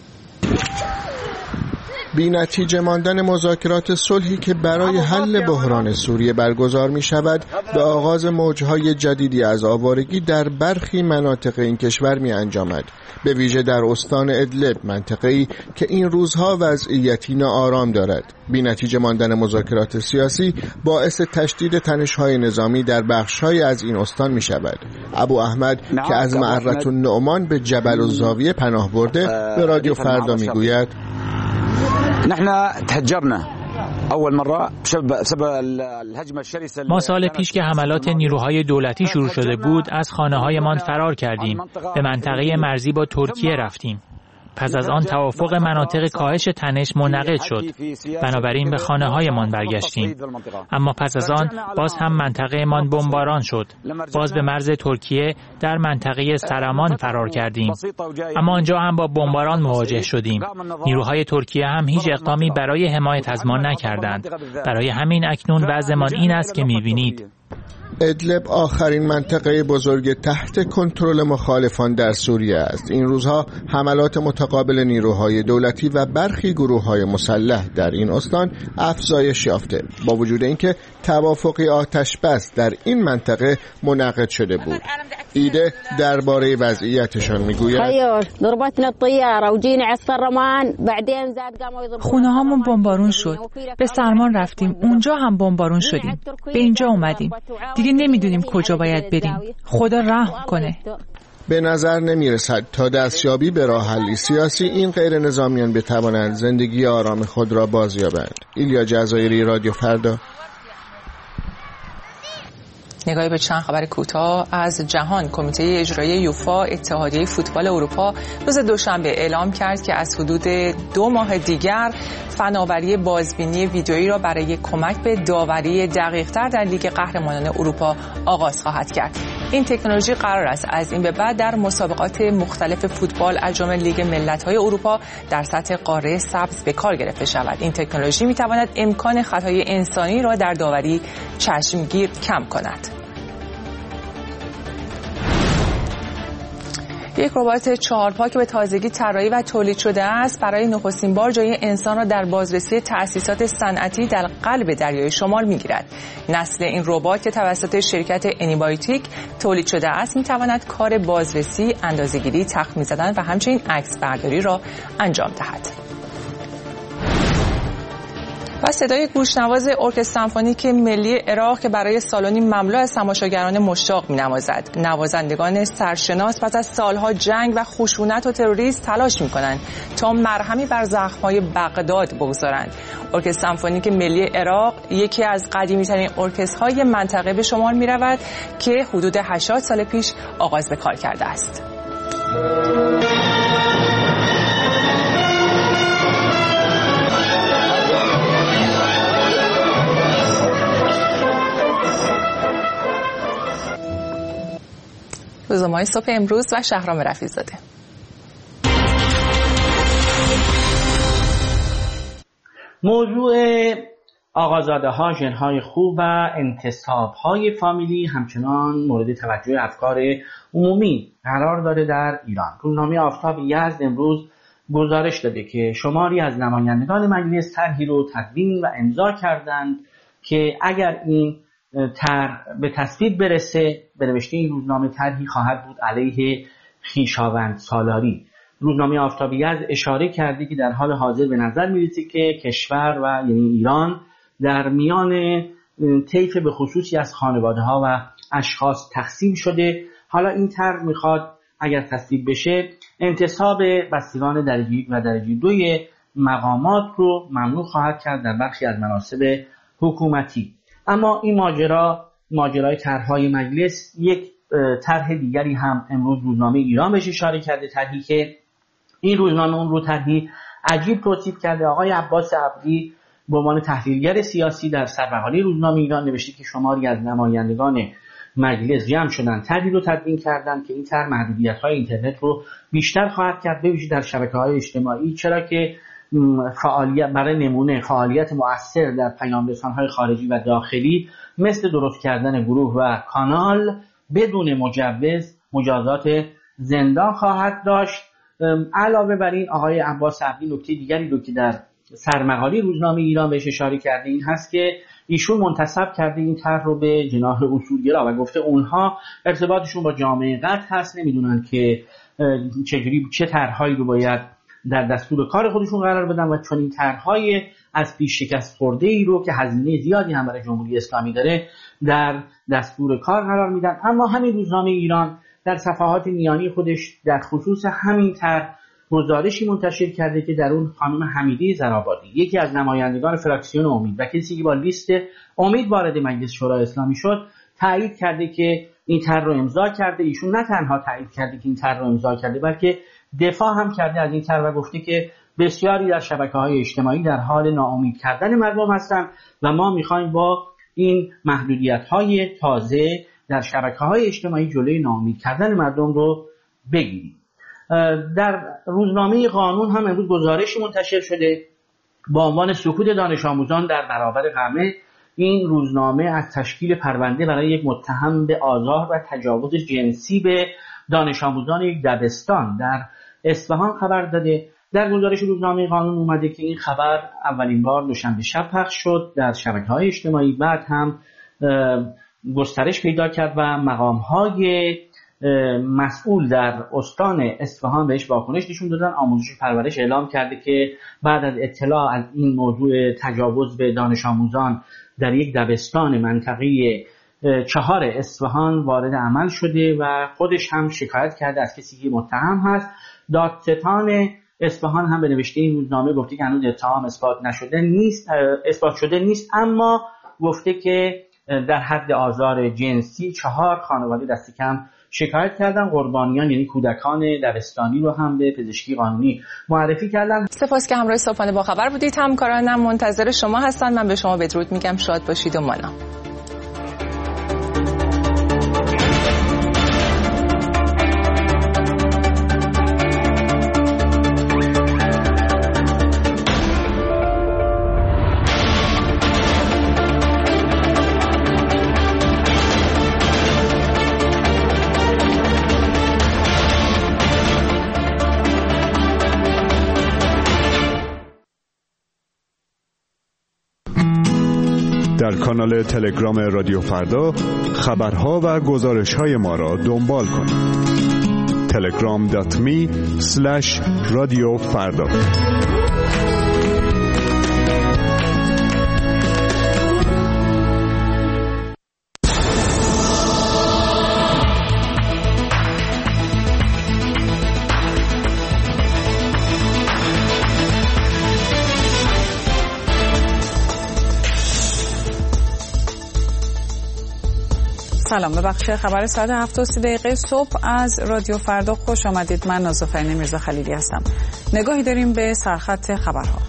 بی نتیجه ماندن مذاکرات صلحی که برای حل بحران سوریه برگزار می شود به آغاز موجهای جدیدی از آوارگی در برخی مناطق این کشور می انجامد، به ویژه در استان ادلب، منطقه‌ای که این روزها وضعیتی ناآرام دارد. بی نتیجه ماندن مذاکرات سیاسی باعث تشدید تنش‌های نظامی در بخش‌های از این استان می شود. ابو احمد که از معرة النعمان به جبل الزاویه پناه برده به رادیو فردا می گوید:
ما سال پیش که حملات نیروهای دولتی شروع شده بود از خانه‌هایمان فرار کردیم، به منطقه مرزی با ترکیه رفتیم. پس از آن توافق مناطق کاهش تنش منعقد شد، بنابراین به خانه‌هایمان برگشتیم. اما پس از آن باز هم منطقه‌مان بمباران شد. باز به مرز ترکیه در منطقه سرمان فرار کردیم، اما آنجا هم با بمباران مواجه شدیم. نیروهای ترکیه هم هیچ اقدامی برای حمایت از ما نکردند. برای همین اکنون وضعمان این است که می‌بینید.
ادلب آخرین منطقه بزرگ تحت کنترل مخالفان در سوریه است. این روزها حملات متقابل نیروهای دولتی و برخی گروه‌های مسلح در این استان افزایش یافته، با وجود اینکه توافقی آتش بس در این منطقه منعقد شده بود. ایده درباره وضعیتشان میگوید:
خونه هامون بمبارون شد، به سرمان رفتیم، اونجا هم بمبارون شدیم، به اینجا اومدیم، دیگه نمیدونیم کجا باید بریم. خدا رحم کنه.
به نظر نمیرسد تا دستیابی به راه حلی سیاسی این غیر نظامیان بتوانند زندگی آرام خود را بازیابند. ایلیا جزایری، رادیو فردا.
نگاهی به چند خبر کوتاه از جهان. کمیته اجرایی یوفا، اتحادیه فوتبال اروپا، روز دوشنبه اعلام کرد که از حدود دو ماه دیگر فناوری بازبینی ویدئویی را برای کمک به داوری دقیق‌تر در لیگ قهرمانان اروپا آغاز خواهد کرد. این تکنولوژی قرار است از این به بعد در مسابقات مختلف فوتبال از جمله لیگ ملت‌های اروپا در سطح قاره سبز به کار گرفته شود. این تکنولوژی می‌تواند امکان خطای انسانی را در داوری چشمگیر کم کند. یک ربات چهارپا که به تازگی طراحی و تولید شده است برای نخستین بار جای انسان را در بازرسی تأسیسات صنعتی در قلب دریای شمال می‌گیرد. نسل این ربات که توسط شرکت انیبایوتیک تولید شده است می‌تواند کار بازرسی، اندازه‌گیری، تخمین زدن و همچنین عکس برداری را انجام دهد. و صدای گوشنواز ارکستر سمفونیک ملی عراق که برای سالنی مملو از تماشاگران مشتاق می‌نوازد. نوازندگان سرشناس پس از سالها جنگ و خشونت و تروریسم تلاش می‌کنند تا مرهمی بر زخم‌های بغداد بگذارند. ارکستر سمفونیک ملی عراق یکی از قدیمی‌ترین ارکسترهای منطقه به شمار می‌رود که حدود هشتاد سال پیش آغاز به کار کرده است. روزنامه‌های صبح امروز و شهرام رفیع‌زاده.
موضوع آقازاده‌ها، ژن‌های خوب و انتصاب‌های فامیلی همچنان مورد توجه افکار عمومی قرار داده در ایران. روزنامه آفتاب یزد امروز گزارش داده که شماری از نمایندگان مجلس طرحی رو تدوین و امضا کردند که اگر این طرح به تصویب برسه، به نوشته این روزنامه طرحی خواهد بود علیه خویشاوند سالاری. روزنامه آفتاب یزد اشاره کرده که در حال حاضر به نظر می‌رسه که کشور و یعنی ایران در میان طیف به خصوصی از خانواده‌ها و اشخاص تقسیم شده. حالا این طرح میخواد اگر تصویب بشه انتصاب بستگان درجه یک و درجه دوی مقامات رو ممنوع خواهد کرد در برخی از مناصب حکومتی. اما این ماجرا ماجرای طرح‌های مجلس یک طرح دیگری هم امروز روزنامه ایران بهش اشاره کرده، طرحی که این روزنامه اون رو طرحی عجیب توصیف کرده. آقای عباس عبدی به عنوان تحلیلگر سیاسی در سرمقاله روزنامه ایران نوشته که شماری از نمایندگان مجلس جمع شدن طرحی رو تدوین کردن که این طرح محدودیت‌های اینترنت رو بیشتر خواهد کرد به ویژه در شبکه‌های اجتماعی، چرا که فعالیت برای نمونه فعالیت مؤثر در پیام‌رسان‌های خارجی و داخلی مثل درست کردن گروه و کانال بدون مجوز مجازات زندان خواهد داشت. علاوه بر این آقای عباس عبدی نکته دیگری رو که در سرمقاله روزنامه ایران بهش اشاره کرده این هست که ایشون منتسب کرده این طرح رو به جناح اصولگرا و گفته اونها ارتباطشون با جامعه قطع هست، نمیدونن که چجوری چه طرحهایی رو باید در دستور کار خودشون قرار بدن و چون این طرحهای از پیش شکست خورده ای رو که هزینه زیادی هم برای جمهوری اسلامی داره در دستور کار قرار میدن. اما همین روزنامه ایران در صفحات میانی خودش در خصوص همین طرح گزارشی منتشر کرده که در اون خانم حمیده زرآبادی یکی از نمایندگان فراکسیون امید و کسی که با لیست امید وارد مجلس شورای اسلامی شد تایید کرده که این طرح رو امضا کرده. ایشون نه تنها تایید کرده که این طرح رو امضا کرده بلکه دفاع هم کرده از این طرح و گفته که بسیاری در شبکه‌های اجتماعی در حال ناامید کردن مردم هستند و ما می‌خوایم با این محدودیت‌های تازه در شبکه‌های اجتماعی جلوی ناامید کردن مردم رو بگیریم. در روزنامه قانون هم امروز گزارشی منتشر شده با عنوان سکوت دانش آموزان در برابر غمه. این روزنامه از تشکیل پرونده برای یک متهم به آزار و تجاوز جنسی به دانش آموزان یک دبستان در اصفهان خبر داده. در گزارش روزنامه قانون اومده که این خبر اولین بار دوشنبه شب پخش شد در شبکه‌های اجتماعی، بعد هم گسترش پیدا کرد و مقام‌های مسئول در استان اصفهان بهش واکنش نشون دادن. آموزش پرورش اعلام کرده که بعد از اطلاع از این موضوع تجاوز به دانش آموزان در یک دبستان منطقه چهار اصفهان وارد عمل شده و خودش هم شکایت کرده از کسی که متهم هست. دادستان اصفهان هم به نوشته این روزنامه گفته که هنوز اتهام اثبات نشده نیست اثبات شده نیست، اما گفته که در حد آزار جنسی چهار خانواده دست کم شکایت کردن. قربانیان یعنی کودکان دبستانی رو هم به پزشکی قانونی معرفی کردن.
سپاس که همراه صبحانه با خبر بودید. همکارانم منتظر شما هستن. من به شما بدرود میگم. شاد باشید و مانا.
در کانال تلگرام رادیو فردا خبرها و گزارش‌های ما را دنبال کنید. تلگرام دات می اسلش رادیو فردا.
سلام، به بخش خبر ساعت هفت و سی دقیقه صبح از رادیو فردا خوش آمدید. من نازافرین میرزا خلیلی هستم. نگاهی داریم به سرخط خبرها.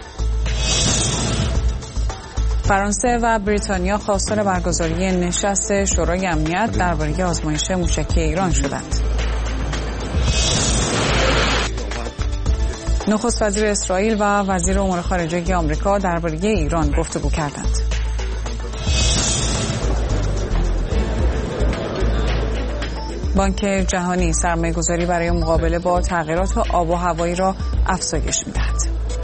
فرانسه و بریتانیا خواستار برگزاری نشست شورای امنیت درباره آزمایش موشکی ایران شدند. نخست وزیر اسرائیل و وزیر امور خارجه آمریکا درباره ایران گفتگو کردند. بانک جهانی سرمایه‌گذاری برای مقابله با تغییرات آب و هوایی را افزایش می‌دهد.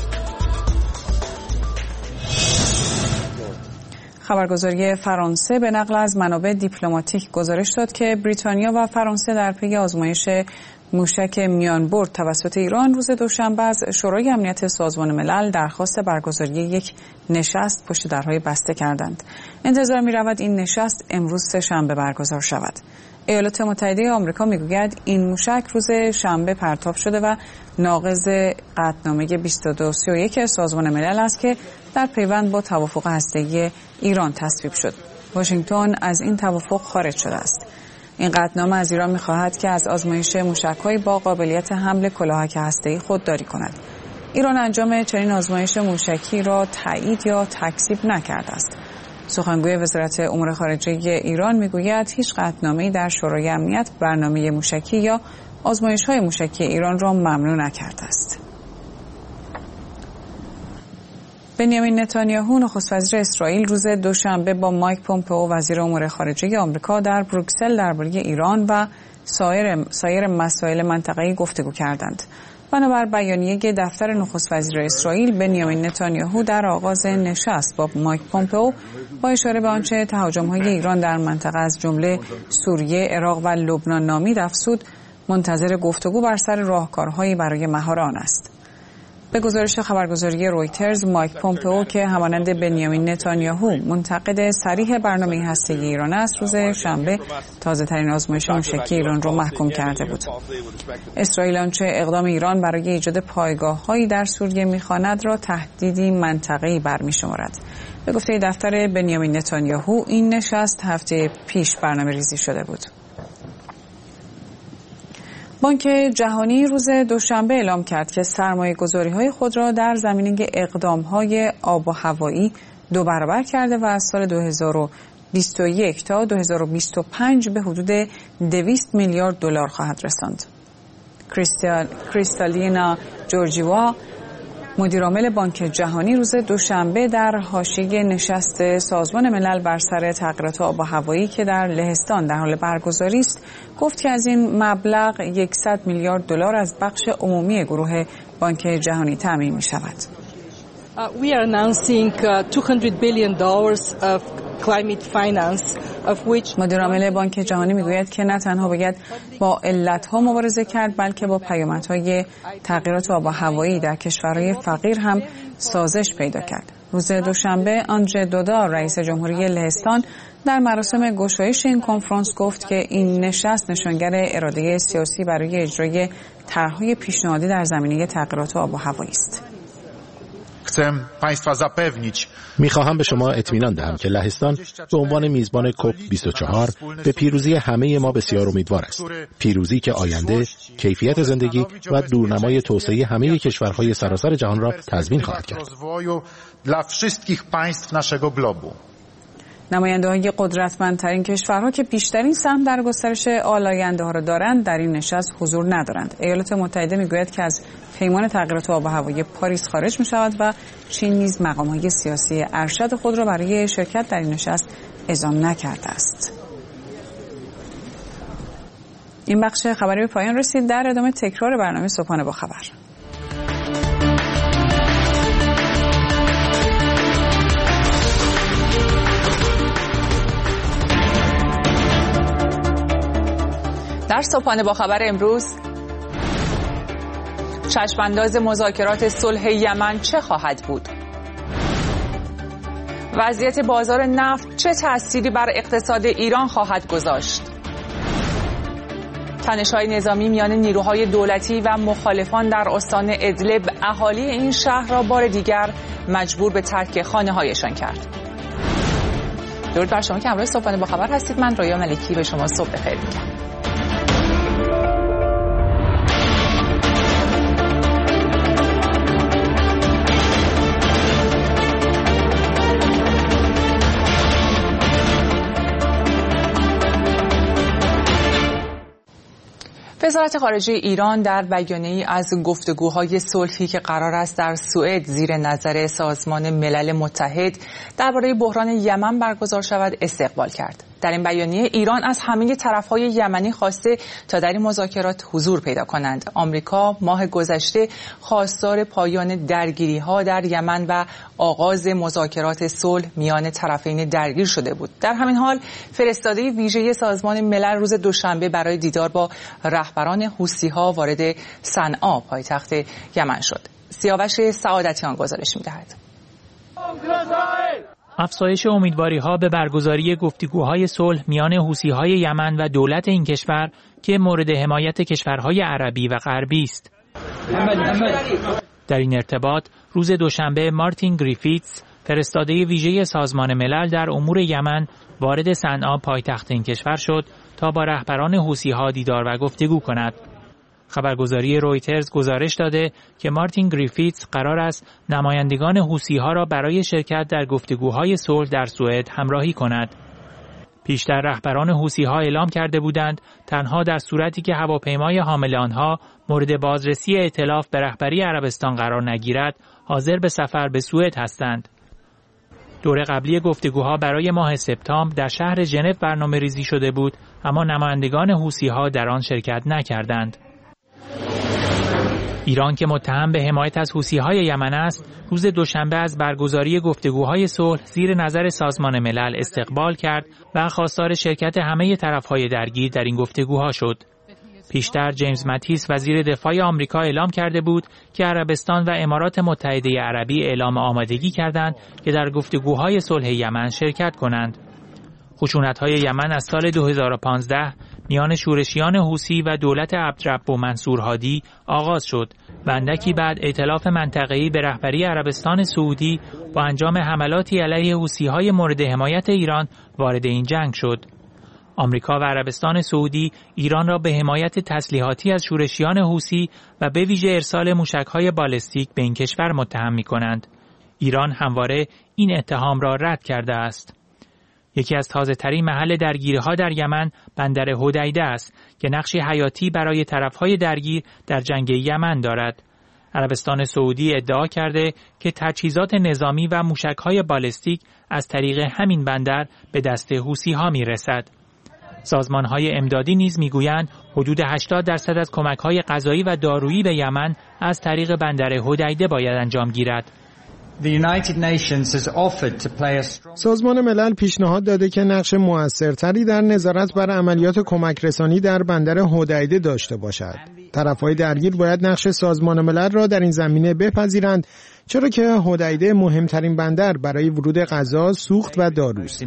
خبرگزاری فرانسه به نقل از منابع دیپلماتیک گزارش داد که بریتانیا و فرانسه در پی آزمایش موشک میانبرد توسط ایران روز دوشنبه از شورای امنیت سازمان ملل درخواست برگزاری یک نشست پشت درهای بسته کردند. انتظار می‌رود این نشست امروز سه‌شنبه برگزار شود. ایالات متحده آمریکا میگوید این موشک روز شنبه پرتاب شده و ناقض قطعنامه بیست و دو سی و یک سازمان ملل است که در پیوند با توافق هسته‌ای ایران تصویب شد. واشنگتن از این توافق خارج شده است. این قطعنامه از ایران می‌خواهد که از آزمایش موشک‌های با قابلیت حمل کلاهک هسته‌ای خودداری کند. ایران انجام چنین آزمایش موشکی را تایید یا تکذیب نکرده است. سخنگوی وزارت امور خارجه ایران میگوید هیچ قطعنامه‌ای در شورای امنیت برنامه موشکی یا آزمایش‌های موشکی ایران را ممنوع نکرده است. بنیامین نتانیاهو نخست وزیر اسرائیل روز دوشنبه با مایک پومپئو وزیر امور خارجه آمریکا در بروکسل درباره ایران و سایر سایر مسائل منطقه‌ای گفتگو کردند. بنابر بیانیه دفتر نخست وزیر اسرائیل، بنیامین نتانیاهو در آغاز نشست با مایک پومپئو با اشاره به آنچه تهاجم‌های ایران در منطقه از جمله سوریه، عراق و لبنان نامید افزود، منتظر گفتگو بر سر راهکارهایی برای مهار آن است. به گزارش خبرگزاری رویترز، مایک پومپئو که همانند بنیامین نتانیاهو منتقد صریح برنامه هسته‌ای ایران است، روز شنبه تازه‌ترین آزمایش موشکی ایران را محکوم کرده بود. اسرائیل آنچه اقدام ایران برای ایجاد پایگاه‌هایی در سوریه می‌خواند را تهدیدی منطقه‌ای برمی‌شمارد. به گفته دفتر بنیامین نتانیاهو، این نشست هفته پیش برنامه‌ریزی شده بود. بانک جهانی روز دوشنبه اعلام کرد که سرمایه‌گذاری‌های خود را در زمینه اقدام‌های آب و هوایی دو برابر کرده و از سال دو هزار و بیست و یک تا دو هزار و بیست و پنج به حدود دویست میلیارد دلار خواهد رساند. کریستال کریستالینا جورجیوا مدیرعامل بانک جهانی روز دوشنبه در حاشیه نشست سازمان ملل بر سر تغییرات آب و هوایی که در لهستان در حال برگزاری است، گفت که از این مبلغ صد میلیارد دلار از بخش عمومی گروه بانک جهانی تامین می شود.
Uh, we are announcing uh, two hundred billion dollars of climate finance of which
مدیرعامل بانک جهانی میگوید که نه تنها باید با علت‌ها مبارزه کرد، بلکه با پیامدهای تغییرات آب و هوایی در کشورهای فقیر هم سازش پیدا کرد. روز دوشنبه آنجه دودا رئیس جمهوری لهستان در مراسم گشایش این کنفرانس گفت که این نشست نشانگر اراده سیاسی برای اجرای طرح‌های پیشنهادی در زمینه تغییرات آب و هوایی است.
میخواهم به شما اطمینان دهم که لهستان به عنوان میزبان کوپ بیست و چهار به پیروزی همه ما بسیار امیدوار است. پیروزی که آینده، کیفیت زندگی و دورنمای توسعه همه کشورهای سراسر جهان را تضمین خواهد کرد.
نماینده‌های قدرتمندترین کشورها که بیشترین سهم در گسترش آلاینده‌ها را دارند در این نشست حضور ندارند. ایالات متحده میگوید که از پیمان تغییرات آب و هوایی پاریس خارج می‌شود و چین نیز مقام‌های سیاسی ارشد خود را برای شرکت در این نشست اعزام نکرده است. این بخش خبری به پایان رسید. در ادامه تکرار برنامه صبحانه با خبر.
در صبحانه با خبر امروز، چشمانداز مذاکرات صلح یمن چه خواهد بود؟ وضعیت بازار نفت چه تأثیری بر اقتصاد ایران خواهد گذاشت؟ تنش‌های نظامی میان نیروهای دولتی و مخالفان در استان ادلب اهالی این شهر را بار دیگر مجبور به ترک خانه‌هایشان کرد. درود بر شما که همراه صبحانه با خبر هستید. من رویا ملکی به شما صبح بخیر میگم. وزارت خارجه ایران در بیانیه‌ای از گفتگوهای صلحی که قرار است در سوئد زیر نظر سازمان ملل متحد درباره بحران یمن برگزار شود استقبال کرد. در این بیانیه ایران از همه طرف‌های یمنی خواسته تا در این مذاکرات حضور پیدا کنند. آمریکا ماه گذشته خواستار پایان درگیری‌ها در یمن و آغاز مذاکرات صلح میان طرفین درگیر شده بود. در همین حال فرستاده ویژه سازمان ملل روز دوشنبه برای دیدار با رهبران حوثی‌ها وارد صنعا پایتخت یمن شد. سیاوش سعادتیان گزارش می‌دهد.
افزایش امیدواری‌ها به برگزاری گفتگوهای صلح میان حوثی‌های یمن و دولت این کشور که مورد حمایت کشورهای عربی و غربی است. در این ارتباط روز دوشنبه مارتین گریفیتس فرستاده ویژه سازمان ملل در امور یمن وارد صنعا پایتخت این کشور شد تا با رهبران حوثی‌ها دیدار و گفتگو کند. خبرگزاری رویترز گزارش داده که مارتین گریفیتس قرار است نمایندگان حوثی‌ها را برای شرکت در گفتگوهای صلح در سوئد همراهی کند. پیشتر رهبران حوثی‌ها اعلام کرده بودند تنها در صورتی که هواپیمای حامل آنها مورد بازرسی ائتلاف به رهبری عربستان قرار نگیرد، حاضر به سفر به سوئد هستند. دور قبلی گفتگوها برای ماه سپتامبر در شهر ژنو برنامه‌ریزی شده بود، اما نمایندگان حوثی‌ها در آن شرکت نکردند. ایران که متهم به حمایت از حوثی‌های یمن است، روز دوشنبه از برگزاری گفتگوهای صلح زیر نظر سازمان ملل استقبال کرد و خواستار شرکت همه طرف‌های درگیر در این گفتگوها شد. پیشتر جیمز ماتیس وزیر دفاع آمریکا اعلام کرده بود که عربستان و امارات متحده عربی اعلام آمادگی کردند که در گفتگوهای صلح یمن شرکت کنند. خشونت‌های یمن از سال دو هزار و پانزده میان شورشیان حوثی و دولت عبدرب منصور هادی آغاز شد و اندکی بعد ائتلاف منطقه‌ای به رهبری عربستان سعودی با انجام حملاتی علیه حوثی‌های مورد حمایت ایران وارد این جنگ شد. آمریکا و عربستان سعودی ایران را به حمایت تسلیحاتی از شورشیان حوثی و به ویژه ارسال موشک‌های بالستیک به این کشور متهم می‌کنند. ایران همواره این اتهام را رد کرده است. یکی از تازه‌ترین محل درگیری‌ها در یمن بندر حدیده است که نقشی حیاتی برای طرف‌های درگیر در جنگ یمن دارد. عربستان سعودی ادعا کرده که تجهیزات نظامی و موشک‌های بالستیک از طریق همین بندر به دست حوثی‌ها می‌رسد. سازمان‌های امدادی نیز می‌گویند حدود هشتاد درصد از کمک‌های غذایی و دارویی به یمن از طریق بندر حدیده باید انجام گیرد.
سازمان ملل پیشنهاد داده که نقش موثرتری در نظارت بر عملیات کمک رسانی در بندر حدیده داشته باشد. طرف‌های درگیر باید نقش سازمان ملل را در این زمینه بپذیرند، چرا که حدیده مهمترین بندر برای ورود غذا، سوخت و داروست.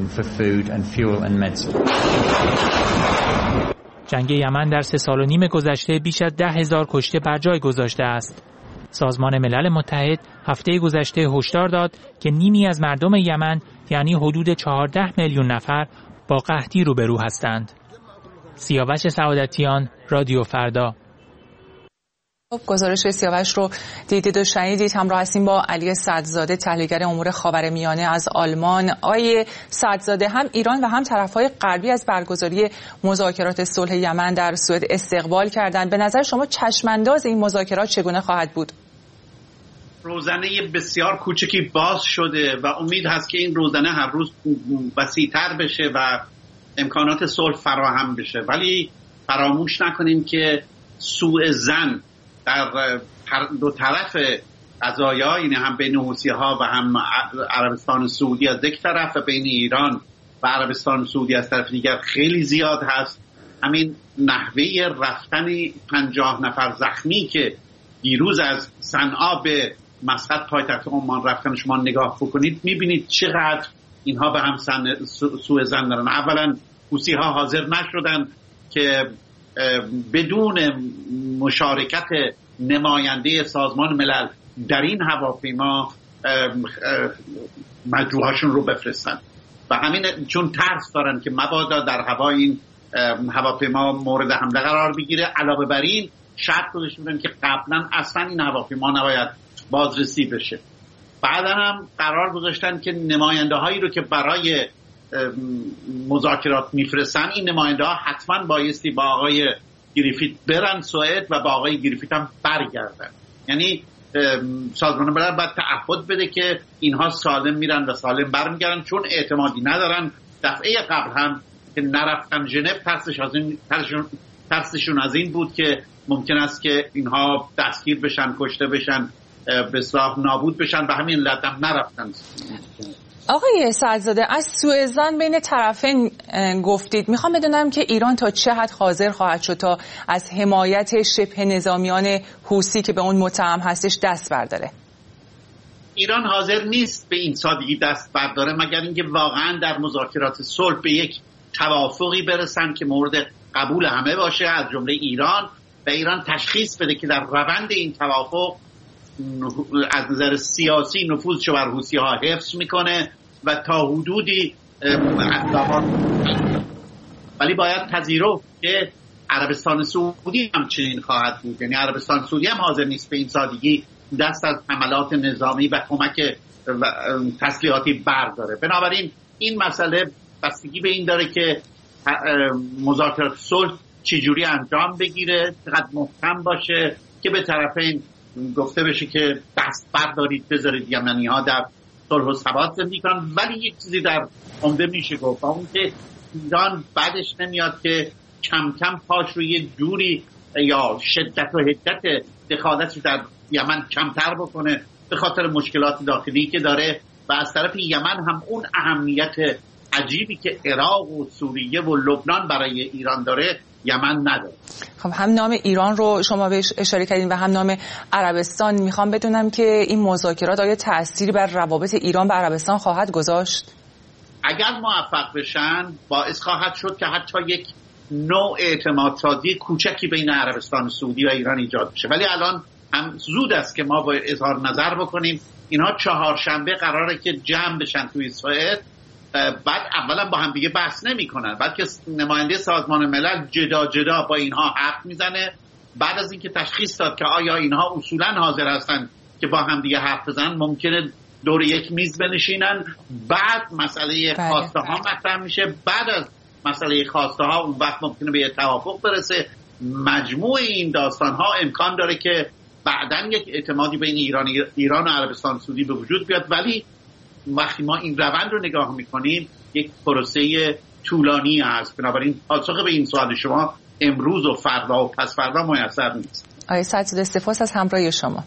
جنگ یمن در سه سال و نیم گذشته بیش از ده هزار کشته بر جای گذاشته است. سازمان ملل متحد هفته گذشته هشدار داد که نیمی از مردم یمن یعنی حدود چهارده میلیون نفر با قحطی روبرو هستند. سیاوش سعادتیان، رادیو فردا.
گزارش سیاوش رو دیدید و شنیدید. همراه هستیم با علی سعدزاده، تحلیلگر امور خاورمیانه از آلمان. آقای سعدزاده، هم ایران و هم طرف‌های غربی از برگزاری مذاکرات صلح یمن در سوئد استقبال کردند. به نظر شما چشمانداز این مذاکرات چگونه خواهد بود؟
روزنه بسیار کوچکی باز شده و امید هست که این روزنه هر روز وسیع‌تر بشه و امکانات صلح فراهم بشه، ولی فراموش نکنیم که سوء ظن در دو طرف قضایا، یعنی هم بین حوثی‌ها و هم عربستان سعودی از یک طرف و بین ایران و عربستان سعودی از طرف دیگر خیلی زیاد هست همین نحوه رفتن پنجاه نفر زخمی که دیروز از صنعا به مسقط پایتخت عمان رفتن شما نگاه بکنید، میبینید چقدر اینها به هم سوء ظن دارن. اولا حوثی ها حاضر نشدن که بدون مشارکت نماینده سازمان ملل در این هواپیما مجروحاشون رو بفرستن و همین چون ترس دارن که مبادا در هوای این هواپیما مورد حمله قرار بگیره. علاوه بر این شرط گذاشته بودن که قبلا اصلا این هواپیما نباید بازرسی بشه. بعدا هم قرار گذاشتن که نماینده هایی رو که برای مذاکرات میفرستن، این نماینده ها حتما بایستی با آقای گریفیت برن سوئد و با آقای گریفیت هم برگردن. یعنی سازمان ملل باید تعهد بده که اینها سالم میرن و سالم برمیگردن، چون اعتمادی ندارن. دفعه قبل هم که نرفتن ژنو ترسش از این ترسشون, ترسشون از این بود که ممکن است که اینها دستگیر بشن، کشته بشن، به اصطلاح نابود بشن، به همین علت هم نرفتن.
آقای سعدزاده، از سوء ظن بین طرفین گفتید. میخوام بدونم که ایران تا چه حد حاضر خواهد شد تا از حمایت شبه نظامیان حوثی که به اون متهم هستش دست برداره؟
ایران حاضر نیست به این سادگی دست برداره مگر اینکه واقعا در مذاکرات صلح به یک توافقی برسن که مورد قبول همه باشه، از جمله ایران، و ایران تشخیص بده که در روند این توافق از نظر سیاسی نفوذش بر حوثی‌ها حفظ میکنه و تا حدودی ولی باید پذیرفت که عربستان سعودی هم چنین خواهد بود. یعنی عربستان سعودی هم حاضر نیست به این سادگی دست از حملات نظامی و کمک تسلیحاتی برداره. بنابراین این مسئله بستگی به این داره که مذاکرات صلح چجوری انجام بگیره، چقدر محکم باشه که به طرفین گفته بشه که دست بردارید بذارید یمنی ها در صلح و ثبات زندگی کنن. ولی یک چیزی در عمده میشه گفت، اون که ایران بعدش نمیاد که کم کم پاش رو یه جوری یا شدت و حدت دخالتش در یمن کمتر بکنه به خاطر مشکلات داخلی که داره، و از طرف یمن هم اون اهمیت عجیبی که عراق و سوریه و لبنان برای ایران داره یمن نداره.
خب هم نام ایران رو شما بهش اشاره کردین و هم نام عربستان. میخوام بدونم که این مذاکرات آیا تأثیری بر روابط ایران به عربستان خواهد گذاشت؟
اگر موفق بشن باعث خواهد شد که حتی یک نوع اعتمادسازی کوچکی بین عربستان سعودی و ایران ایجاد بشه. ولی الان هم زود است که ما با اظهار نظر بکنیم. اینها چهارشنبه قراره که جمع بشن توی سوئد، بعد اولا با هم دیگه بحث نمی کنن، بلکه نماینده سازمان ملل جدا جدا با اینها حرف میزنه. بعد از اینکه تشخیص داد که آیا اینها اصولا حاضر هستن که با هم دیگه حرف بزنن، ممکنه دور یک میز بنشینن. بعد مسئله خواسته ها مطرح میشه. بعد از مسئله خواسته ها اون وقت ممکنه به توافق برسه. مجموع این داستان ها امکان داره که بعدن یک اعتمادی بین ایران ایران و عربستان سعودی به وجود بیاد. ولی وقتی ما این روند رو نگاه میکنیم یک پروسه طولانی هست. بنابراین پاسخ به این سوال شما امروز و فردا و پس فردا میسر نیست.
آقای سعدزاده، سپاس از همراهی شما.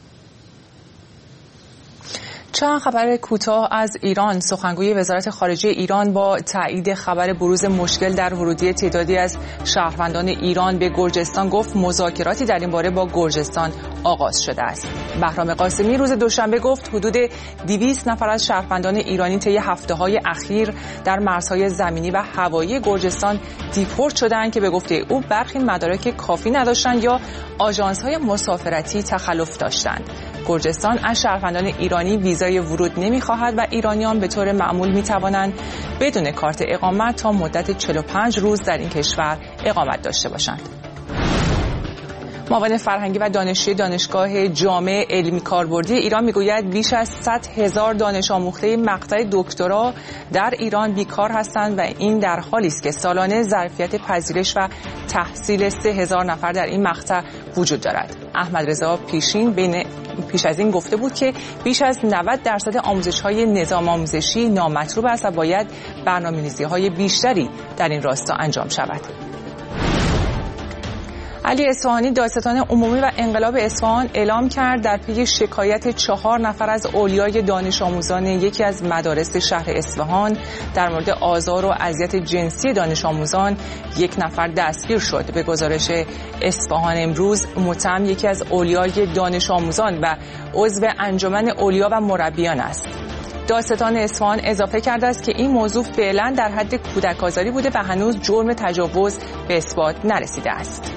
چند خبر کوتاه از ایران. سخنگوی وزارت خارجه ایران با تایید خبر بروز مشکل در ورودی تعدادی از شهروندان ایران به گرجستان گفت مذاکراتی در این باره با گرجستان آغاز شده است. بهرام قاسمی روز دوشنبه گفت حدود دویست نفر از شهروندان ایرانی طی هفته‌های اخیر در مرزهای زمینی و هوایی گرجستان دیپورت شدند که به گفته او برخی مدارک کافی نداشتند یا آژانس‌های مسافرتی تخلف داشتند. گرجستان از شهروندان ایرانی ویزای ورود نمی‌خواهد و ایرانیان به طور معمول می‌توانند بدون کارت اقامت تا مدت چهل و پنج روز در این کشور اقامت داشته باشند. معاون فرهنگی و دانشجوی دانشگاه جامع علمی کاربردی ایران میگوید بیش از صد هزار دانش آموخته مقطع دکترا در ایران بیکار هستند و این در حالی است که سالانه ظرفیت پذیرش و تحصیل سه هزار نفر در این مقطع وجود دارد. احمد رضا پیشین بین پیش از این گفته بود که بیش از نود درصد آموزش‌های نظام آموزشی نامطلوب است و باید برنامه‌ریزی‌های بیشتری در این راستا انجام شود. علی اصفهانی، دادستان عمومی و انقلاب اصفهان اعلام کرد در پی شکایت چهار نفر از اولیای دانش آموزان یکی از مدارس شهر اصفهان در مورد آزار و اذیت جنسی دانش آموزان یک نفر دستگیر شد. به گزارش اصفهان امروز، متهم یکی از اولیای دانش آموزان و عضو انجمن اولیا و مربیان است. دادستان اصفهان اضافه کرده است که این موضوع فعلا در حد کودک آزاری بوده و هنوز جرم تجاوز به اثبات نرسیده است.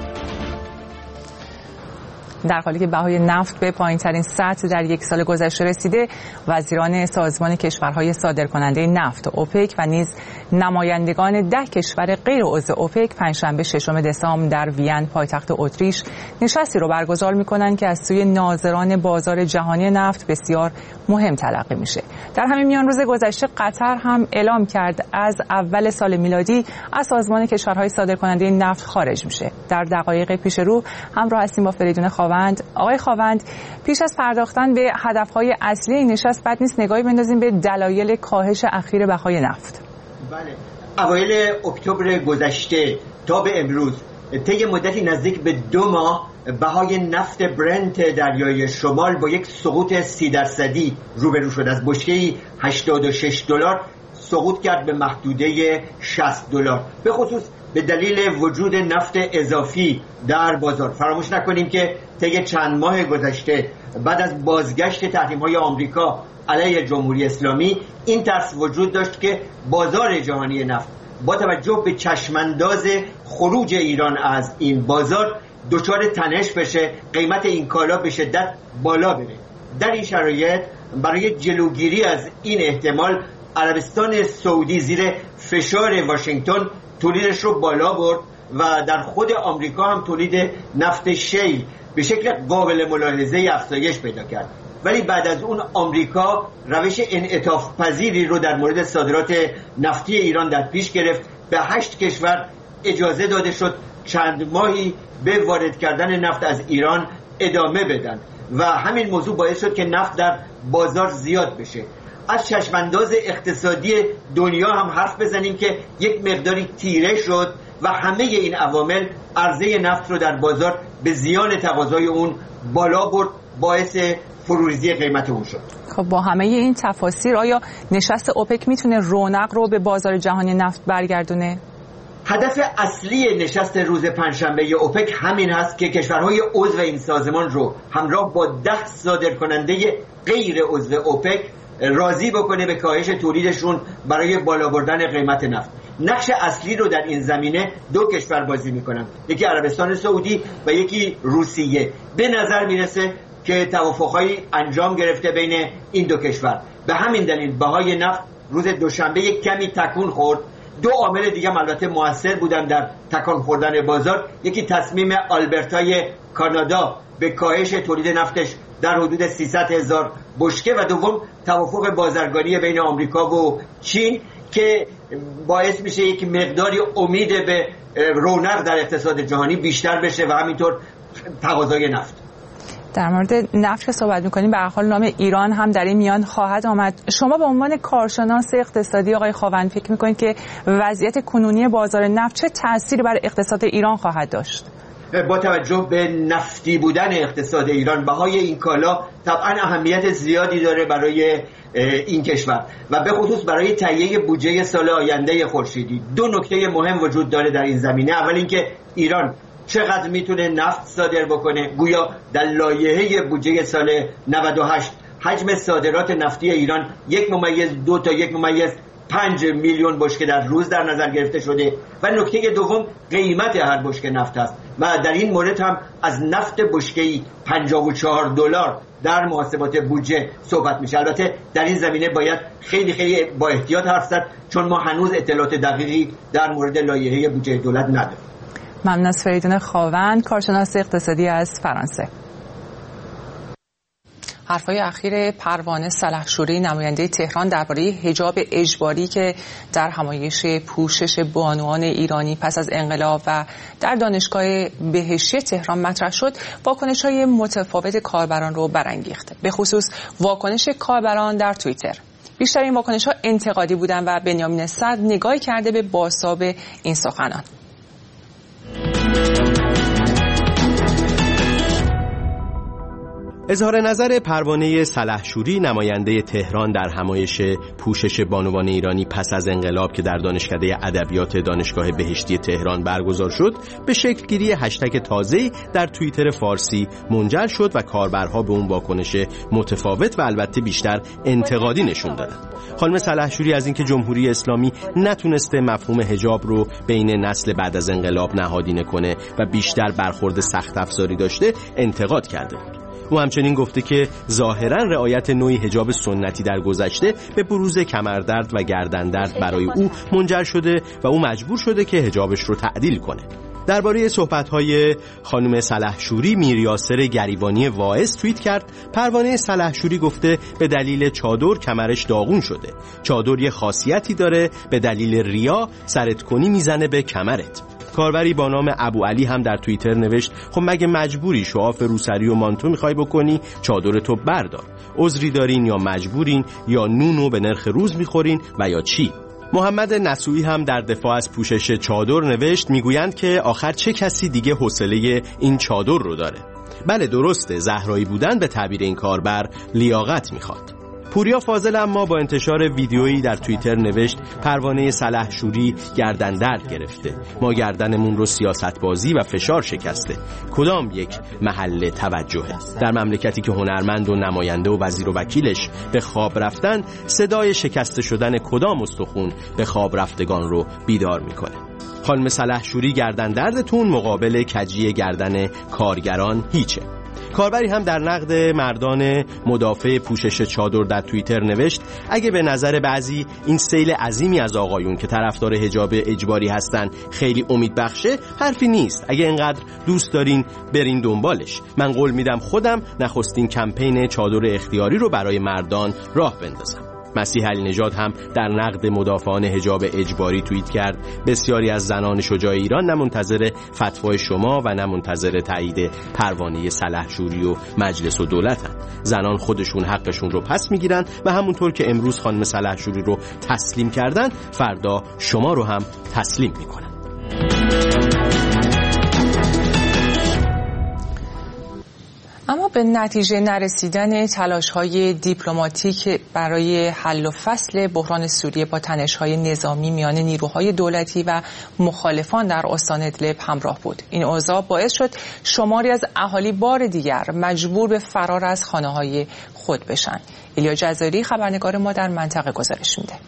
در حالی که بهای نفت به پایین‌ترین سطح در یک سال گذشته رسیده، وزیران سازمان کشورهای صادرکننده نفت اوپک و نیز نمایندگان ده کشور غیر عضو اوپک پنجشنبه ششم دسامبر در وین پایتخت اتریش نشستی رو برگزار می‌کنند که از سوی ناظران بازار جهانی نفت بسیار مهم تلقی میشه. در همین میان روز گذشته قطر هم اعلام کرد از اول سال میلادی از سازمان کشورهای صادرکننده نفت خارج میشه. در دقایق پیش رو همراه هستیم با فریدون خاوند. آقای خاوند، پیش از پرداختن به هدفهای اصلی این نشست بد نیست نگاهی بندازیم به دلایل کاهش اخیر بهای نفت.
بله، اوایل اکتبر گذشته تا به امروز طی مدتی نزدیک به دو ماه بهای نفت برنت دریای شمال با یک سقوط سی درصدی روبرو شد. از بشکه هشتاد و شش دلار سقوط کرد به محدوده شصت دلار، به خصوص به دلیل وجود نفت اضافی در بازار. فراموش نکنیم که طی چند ماه گذشته بعد از بازگشت تحریم‌های آمریکا علیه جمهوری اسلامی این ترس وجود داشت که بازار جهانی نفت با توجه به چشمانداز خروج ایران از این بازار دچار تنش بشه، قیمت این کالا به شدت بالا بره. در این شرایط برای جلوگیری از این احتمال عربستان سعودی زیر فشار واشنگتن تولیدش رو بالا برد و در خود آمریکا هم تولید نفت شیل به شکل قابل ملاحظه افزایش پیدا کرد. ولی بعد از اون آمریکا روش انعطاف پذیری رو در مورد صادرات نفتی ایران در پیش گرفت. به هشت کشور اجازه داده شد چند ماهی به وارد کردن نفت از ایران ادامه بدن و همین موضوع باعث شد که نفت در بازار زیاد بشه. از چشمانداز اقتصادی دنیا هم حرف بزنیم که یک مقداری تیره شد و همه این عوامل عرضه نفت رو در بازار به زیان تقاضای اون بالا برد، باعث فروریزی قیمت اون شد.
خب با همه این تفاسیر آیا نشست اوپک میتونه رونق رو به بازار جهانی نفت برگردونه؟
هدف اصلی نشست روز پنجشنبه اوپک همین هست که کشورهای عضو این سازمان رو همراه با ده صادرکننده غیر عضو اوپک راضی بکنه به کاهش تولیدشون برای بالا بردن قیمت نفت. نقش اصلی رو در این زمینه دو کشور بازی میکنن، یکی عربستان سعودی و یکی روسیه. به نظر میرسه که توافقهایی انجام گرفته بین این دو کشور. به همین دلیل بهای نفت روز دوشنبه یک کمی تکون خورد. دو عامل دیگه البته موثر بودن در تکان خوردن بازار. یکی تصمیم آلبرتای کانادا به کاهش تولید نفتش در حدود سیصد هزار بشکه و دوم توافق بازرگانی بین آمریکا و چین که باعث میشه یک مقداری امید به رونق در اقتصاد جهانی بیشتر بشه و همینطور تقاضای نفت.
در مورد نفت که صحبت می‌کنیم به هر حال نام ایران هم در این میان خواهد آمد. شما به عنوان کارشناس اقتصادی آقای خاوند فکر می‌کنید که وضعیت کنونی بازار نفت چه تأثیری بر اقتصاد ایران خواهد داشت؟
با توجه به نفتی بودن اقتصاد ایران بهای این کالا طبعا اهمیت زیادی داره برای این کشور و به خصوص برای تهیه بودجه سال آینده خورشیدی. دو نکته مهم وجود داره در این زمینه. اول اینکه ایران چقدر میتونه نفت صادر بکنه. گویا در لایحه بودجه سال نود و هشت حجم صادرات نفتی ایران یک ممیز دو تا یک ممیز پنج میلیون بشکه در روز در نظر گرفته شده و نکته دوم قیمت هر بشکه نفت است و در این مورد هم از نفت بشکه‌ای پنجاه و چهار دلار در محاسبات بودجه صحبت میشه. البته در این زمینه باید خیلی خیلی با احتیاط حرف زد چون ما هنوز اطلاعات دقیقی در مورد لایحه بودجه دولت نداریم.
ممنون از فریدون خاوند، کارشناس اقتصادی از فرانسه. حرفای اخیر پروانه سلحشوری نماینده تهران درباره حجاب اجباری که در همایش پوشش بانوان ایرانی پس از انقلاب و در دانشگاه بهشتی تهران مطرح شد، واکنش‌های متفاوت کاربران رو برانگیخت. به خصوص واکنش کاربران در توییتر. بیشتر این واکنش‌ها انتقادی بودند و بنیامین صدر نگاهی کرده به بازتاب این سخنان.
اظهار نظر پروانه سلحشوری نماینده تهران در همایش پوشش بانوان ایرانی پس از انقلاب که در دانشکده ادبیات دانشگاه بهشتی تهران برگزار شد به شکل گیری هشتگ تازه‌ای در توییتر فارسی منجر شد و کاربرها به اون واکنش متفاوت و البته بیشتر انتقادی نشون دادند. خانم سلحشوری از اینکه جمهوری اسلامی نتونسته مفهوم حجاب رو بین نسل بعد از انقلاب نهادینه کنه و بیشتر برخورد سخت افزاری داشته انتقاد کرده بود. او همچنین گفته که ظاهراً رعایت نوعی حجاب سنتی در گذشته به بروز کمردرد و گردندرد برای او منجر شده و او مجبور شده که حجابش رو تعدیل کنه. درباره صحبت‌های خانم سلحشوری میر یاسر گریبانی واعظ توییت کرد: پروانه سلحشوری گفته به دلیل چادر کمرش داغون شده. چادر یه خاصیتی داره، به دلیل ریا سرت کنی میزنه به کمرت. کاربری با نام ابو علی هم در توییتر نوشت: خب مگه مجبوری شعاف روسری و مانتو میخوای بکنی؟ چادر تو بردار. عذری دارین یا مجبورین یا نونو به نرخ روز میخورین و یا چی؟ محمد نسویی هم در دفاع از پوشش چادر نوشت: میگویند که آخر چه کسی دیگه حوصله این چادر رو داره؟ بله درسته، زهرایی بودن به تعبیر این کاربر لیاقت میخواد. پوریا فاضل اما با انتشار ویدیویی در توییتر نوشت: پروانه سلحشوری گردن درد گرفته، ما گردنمون رو سیاست بازی و فشار شکسته. کدام یک محل توجهه؟ در مملکتی که هنرمند و نماینده و وزیر و وکیلش به خواب رفتن، صدای شکسته شدن کدام استخون به خواب رفتگان رو بیدار میکنه؟ خانم سلحشوری گردن دردتون مقابل کجی گردن کارگران هیچه. کاربری هم در نقد مردان مدافع پوشش چادر در توییتر نوشت: اگه به نظر بعضی این سیل عظیمی از آقایون که طرفدار حجاب اجباری هستن خیلی امید بخشه، حرفی نیست. اگه اینقدر دوست دارین برین دنبالش. من قول میدم خودم نخستین کمپین چادر اختیاری رو برای مردان راه بندازم. مسیح علی نژاد هم در نقد مدافعان حجاب اجباری توییت کرد: بسیاری از زنان شجاع ایران نه منتظر فتوای شما و نه منتظر تایید پروانه سلحشوری و مجلس و دولتن. زنان خودشون حقشون رو پس میگیرن و همونطور که امروز خانم سلحشوری رو تسلیم کردن، فردا شما رو هم تسلیم میکنن.
اما به نتیجه نرسیدن تلاش‌های دیپلماتیک برای حل و فصل بحران سوریه با تنش‌های نظامی میان نیروهای دولتی و مخالفان در استان ادلب همراه بود. این اوضاع باعث شد شماری از اهالی بار دیگر مجبور به فرار از خانه‌های خود بشن. ایلیا جزایری خبرنگار ما در منطقه گزارش میده.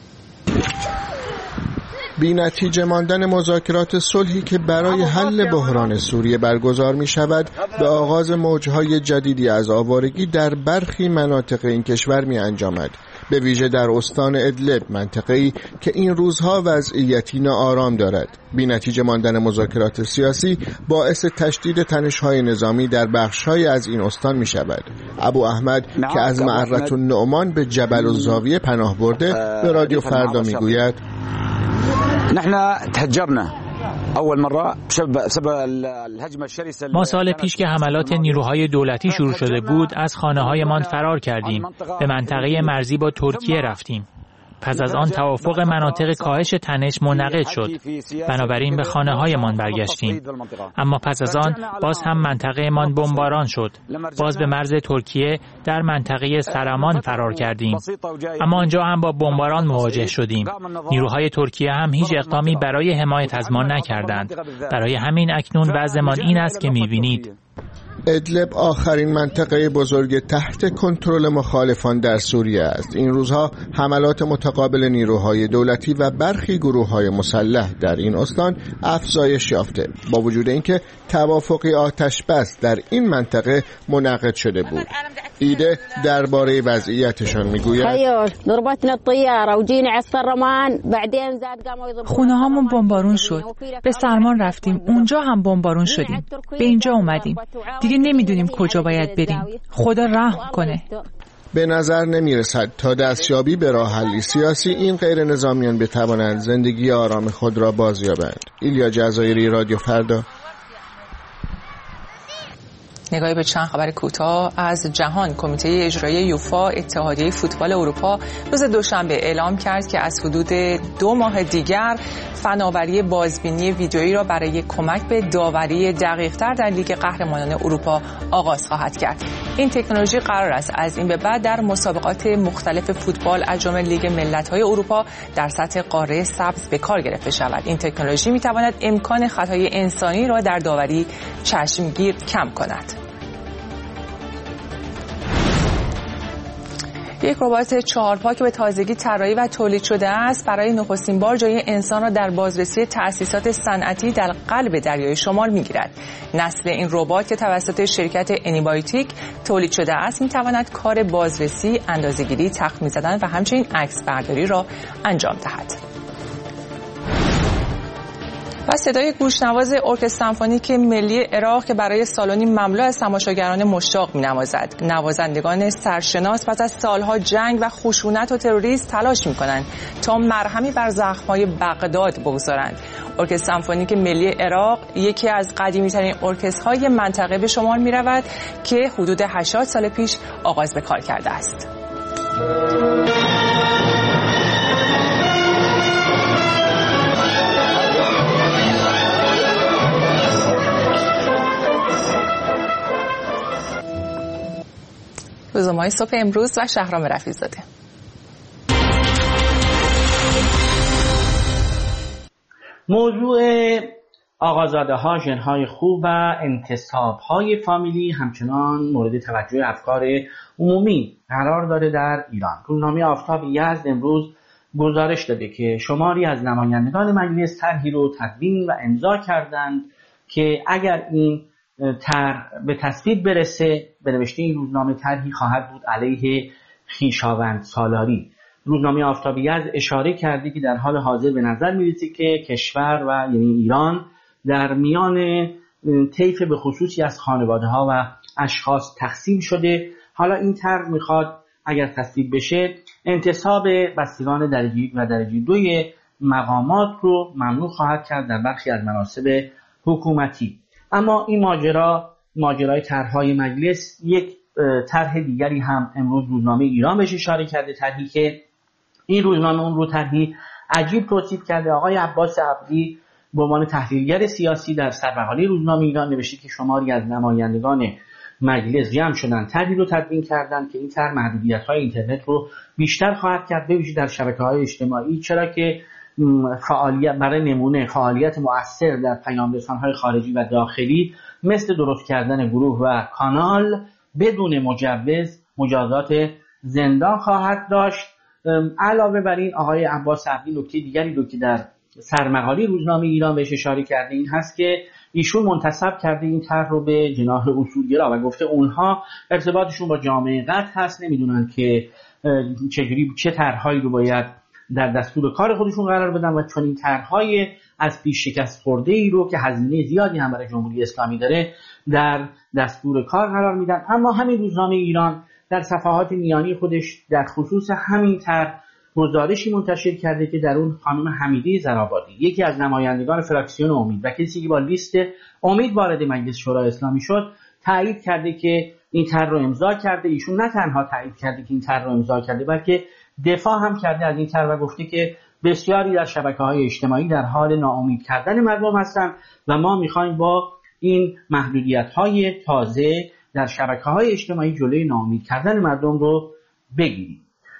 بی نتیجه ماندن مذاکرات صلحی که برای حل بحران سوریه برگزار می شود به آغاز موجهای جدیدی از آوارگی در برخی مناطق این کشور می انجامد، به ویژه در استان ادلب، منطقه‌ای که این روزها وضعیتی ناآرام دارد. بی نتیجه ماندن مذاکرات سیاسی باعث تشدید تنش‌های نظامی در بخش‌های از این استان می شود. ابو احمد که از معرة النعمان به جبل الزاویه پناه برده به رادیو فردا می گوید:
نحن تهجرنا اول مره بسبب الهجمه الشرسه.
ما سال پیش که حملات نیروهای دولتی شروع شده بود از خانه‌هایمان فرار کردیم، به منطقه مرزی با ترکیه رفتیم. پس از آن توافق مناطق کاهش تنش منعقد شد، بنابراین به خانه‌هایمان برگشتیم. اما پس از آن باز هم منطقه‌مان بمباران شد. باز به مرز ترکیه در منطقه سرمان فرار کردیم، اما آنجا هم با بمباران مواجه شدیم. نیروهای ترکیه هم هیچ اقدامی برای حمایت از ما نکردند. برای همین اکنون وضعمان این است که می‌بینید.
ادلب آخرین منطقه بزرگ تحت کنترل مخالفان در سوریه است. این روزها حملات متقابل نیروهای دولتی و برخی گروه‌های مسلح در این استان افزایش یافته، با وجود اینکه توافقی آتش بس در این منطقه منعقد شده بود. ایده درباره وضعیتشان میگوید:
خونه هامون بمبارون شد، به سرمان رفتیم، اونجا هم بمبارون شدیم، به اینجا اومدیم، دیگه نمیدونیم کجا باید بریم. خدا رحم کنه.
به نظر نمیرسد تا دستیابی به راه حلی سیاسی این غیر نظامیان بتوانند زندگی آرام خود را بازیابند. ایلیا جزایری، رادیو فردا.
نگاهی به چند خبر کوتاه از جهان. کمیته اجرایی یوفا اتحادیه فوتبال اروپا روز دوشنبه اعلام کرد که از حدود دو ماه دیگر فناوری بازبینی ویدیویی را برای کمک به داوری دقیق‌تر در لیگ قهرمانان اروپا آغاز خواهد کرد. این تکنولوژی قرار است از این به بعد در مسابقات مختلف فوتبال از جمله لیگ ملت‌های اروپا در سطح قاره سبز به کار گرفته شود. این تکنولوژی می‌تواند امکان خطای انسانی را در داوری چشمگیر کم کند. یک ربات چهارپا که به تازگی طراحی و تولید شده است برای نخستین بار جای انسان را در بازرسی تأسیسات صنعتی در قلب دریای شمال می‌گیرد. نسل این ربات که توسط شرکت انیبایوتیک تولید شده است می‌تواند کار بازرسی، اندازه‌گیری، تخمین زدن و همچنین عکسبرداری را انجام دهد. و صدای گوشنواز ارکستر سمفونیک ملی عراق که برای سالنی مملو از تماشاگران مشتاق می‌نوازد. نوازندگان سرشناس پس از سالها جنگ و خشونت و تروریسم تلاش می‌کنند تا مرهمی بر زخم‌های بغداد بگذارند. ارکستر سمفونیک ملی عراق یکی از قدیمی‌ترین ارکسترهای منطقه به شمار می‌رود که حدود هشتاد سال پیش آغاز به کار کرده است. روزنامه‌های صبح امروز و شهرام رفیع‌زاده.
موضوع آقازاده‌ها، ژن‌های خوب و انتصاب‌های فامیلی همچنان مورد توجه افکار عمومی قرار داره در ایران. روزنامه آفتاب یزد امروز گزارش داده که شماری از نمایندگان مجلس طرحی رو تدوین و امضا کردند که اگر این طرح به تصویب برسه، به نوشته این روزنامه طرحی خواهد بود علیه خویشاوند سالاری. روزنامه آفتاب یزد اشاره کرده که در حال حاضر به نظر میرسه که کشور و یعنی ایران در میان طیف به خصوصی از خانواده ها و اشخاص تقسیم شده. حالا این طرح میخواد اگر تصویب بشه انتصاب بستگان درجه یک و درجه دوی مقامات رو ممنوع خواهد کرد در برخی از مناصب حکومتی. اما این ماجرا ماجرای طرح‌های مجلس یک طرح دیگری هم امروز روزنامه ایران بهش اشاره کرده، طرحی که این روزنامه اون رو طرحی عجیب توصیف کرده. آقای عباس عبدی به عنوان تحلیلگر سیاسی در سرمقاله روزنامه ایران نوشته که شماری از نمایندگان مجلس جمع شدن طرحی رو تدوین کردن که این طرح محدودیت‌های اینترنت رو بیشتر خواهد کرد به ویژه در شبکه‌های اجتماعی، چرا که فعالیت برای نمونه فعالیت مؤثر در پیام‌رسان‌های خارجی و داخلی مثل درست کردن گروه و کانال بدون مجوز مجازات زندان خواهد داشت. علاوه بر این آقای عباس عبدی نکته دیگری رو که در سرمقاله روزنامه ایران بهش اشاره کرده این هست که ایشون منتسب کرده این طرح رو به جناح اصولگرا و گفته اونها ارتباطشون با جامعه قطع هست، نمیدونن که چجوری چه طرح‌هایی رو باید در دستور کار خودشون قرار بدن و چون این طرح‌های از پیش شکست خورده‌ای رو که هزینه زیادی هم برای جمهوری اسلامی داره در دستور کار قرار میدن. اما همین روزنامه ایران در صفحات میانی خودش در خصوص همین طرح گزارشی منتشر کرده که در اون خانم حمیده زرابادی یکی از نمایندگان فراکسیون امید و کسی که با لیست امید وارد مجلس شورای اسلامی شد تایید کرده که این طرح رو امضا کرده. ایشون نه تنها تایید کرده که این طرح رو امضا کرده بلکه دفاع هم کرده از این طرح و گفته که بسیاری در شبکه‌های اجتماعی در حال ناامید کردن مردم هستند و ما می‌خوایم با این محدودیت‌های تازه در شبکه‌های اجتماعی جلوی ناامید کردن مردم رو بگیریم.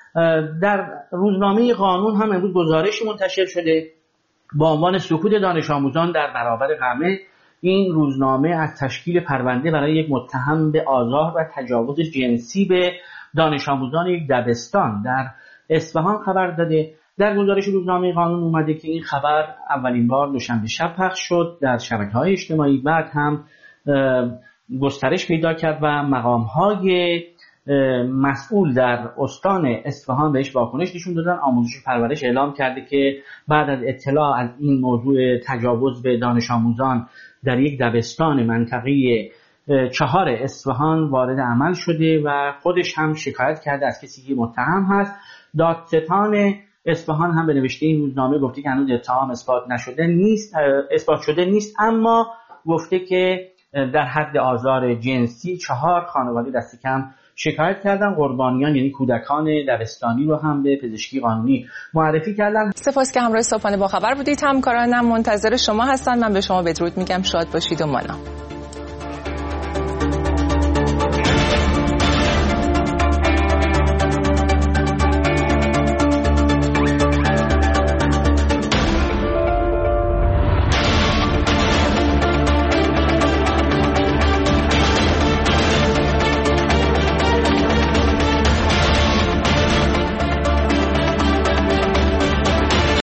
در روزنامه قانون هم امروز گزارشی منتشر شده با عنوان سکوت دانش آموزان در برابر قمع. این روزنامه از تشکیل پرونده برای یک متهم به آزار و تجاوز جنسی به دانش آموزان یک دبستان در اصفهان خبر داده. در گزارش روزنامه قانون اومده که این خبر اولین بار دوشنبه شب پخش شد در شبکه‌های اجتماعی، بعد هم گسترش پیدا کرد و مقام‌های مسئول در استان اصفهان بهش واکنش نشون دادن. آموزش و پرورش اعلام کرده که بعد از اطلاع از این موضوع تجاوز به دانش آموزان در یک دبستان منطقه چهار اصفهان وارد عمل شده و خودش هم شکایت کرده از کسی که متهم هست. دادستان اصفهان هم به نوشته این روزنامه گفته که هنوز اتهام اثبات نشده نیست اثبات شده نیست، اما گفته که در حد آزار جنسی چهار خانواده دست کم شکایت کردن. قربانیان یعنی کودکان دبستانی رو هم به پزشکی قانونی معرفی کردن.
سپاس که همراه صبحانه با خبر بودید. همکارانم منتظر شما هستن. من به شما بدرود میگم. شاد باشید و مانا.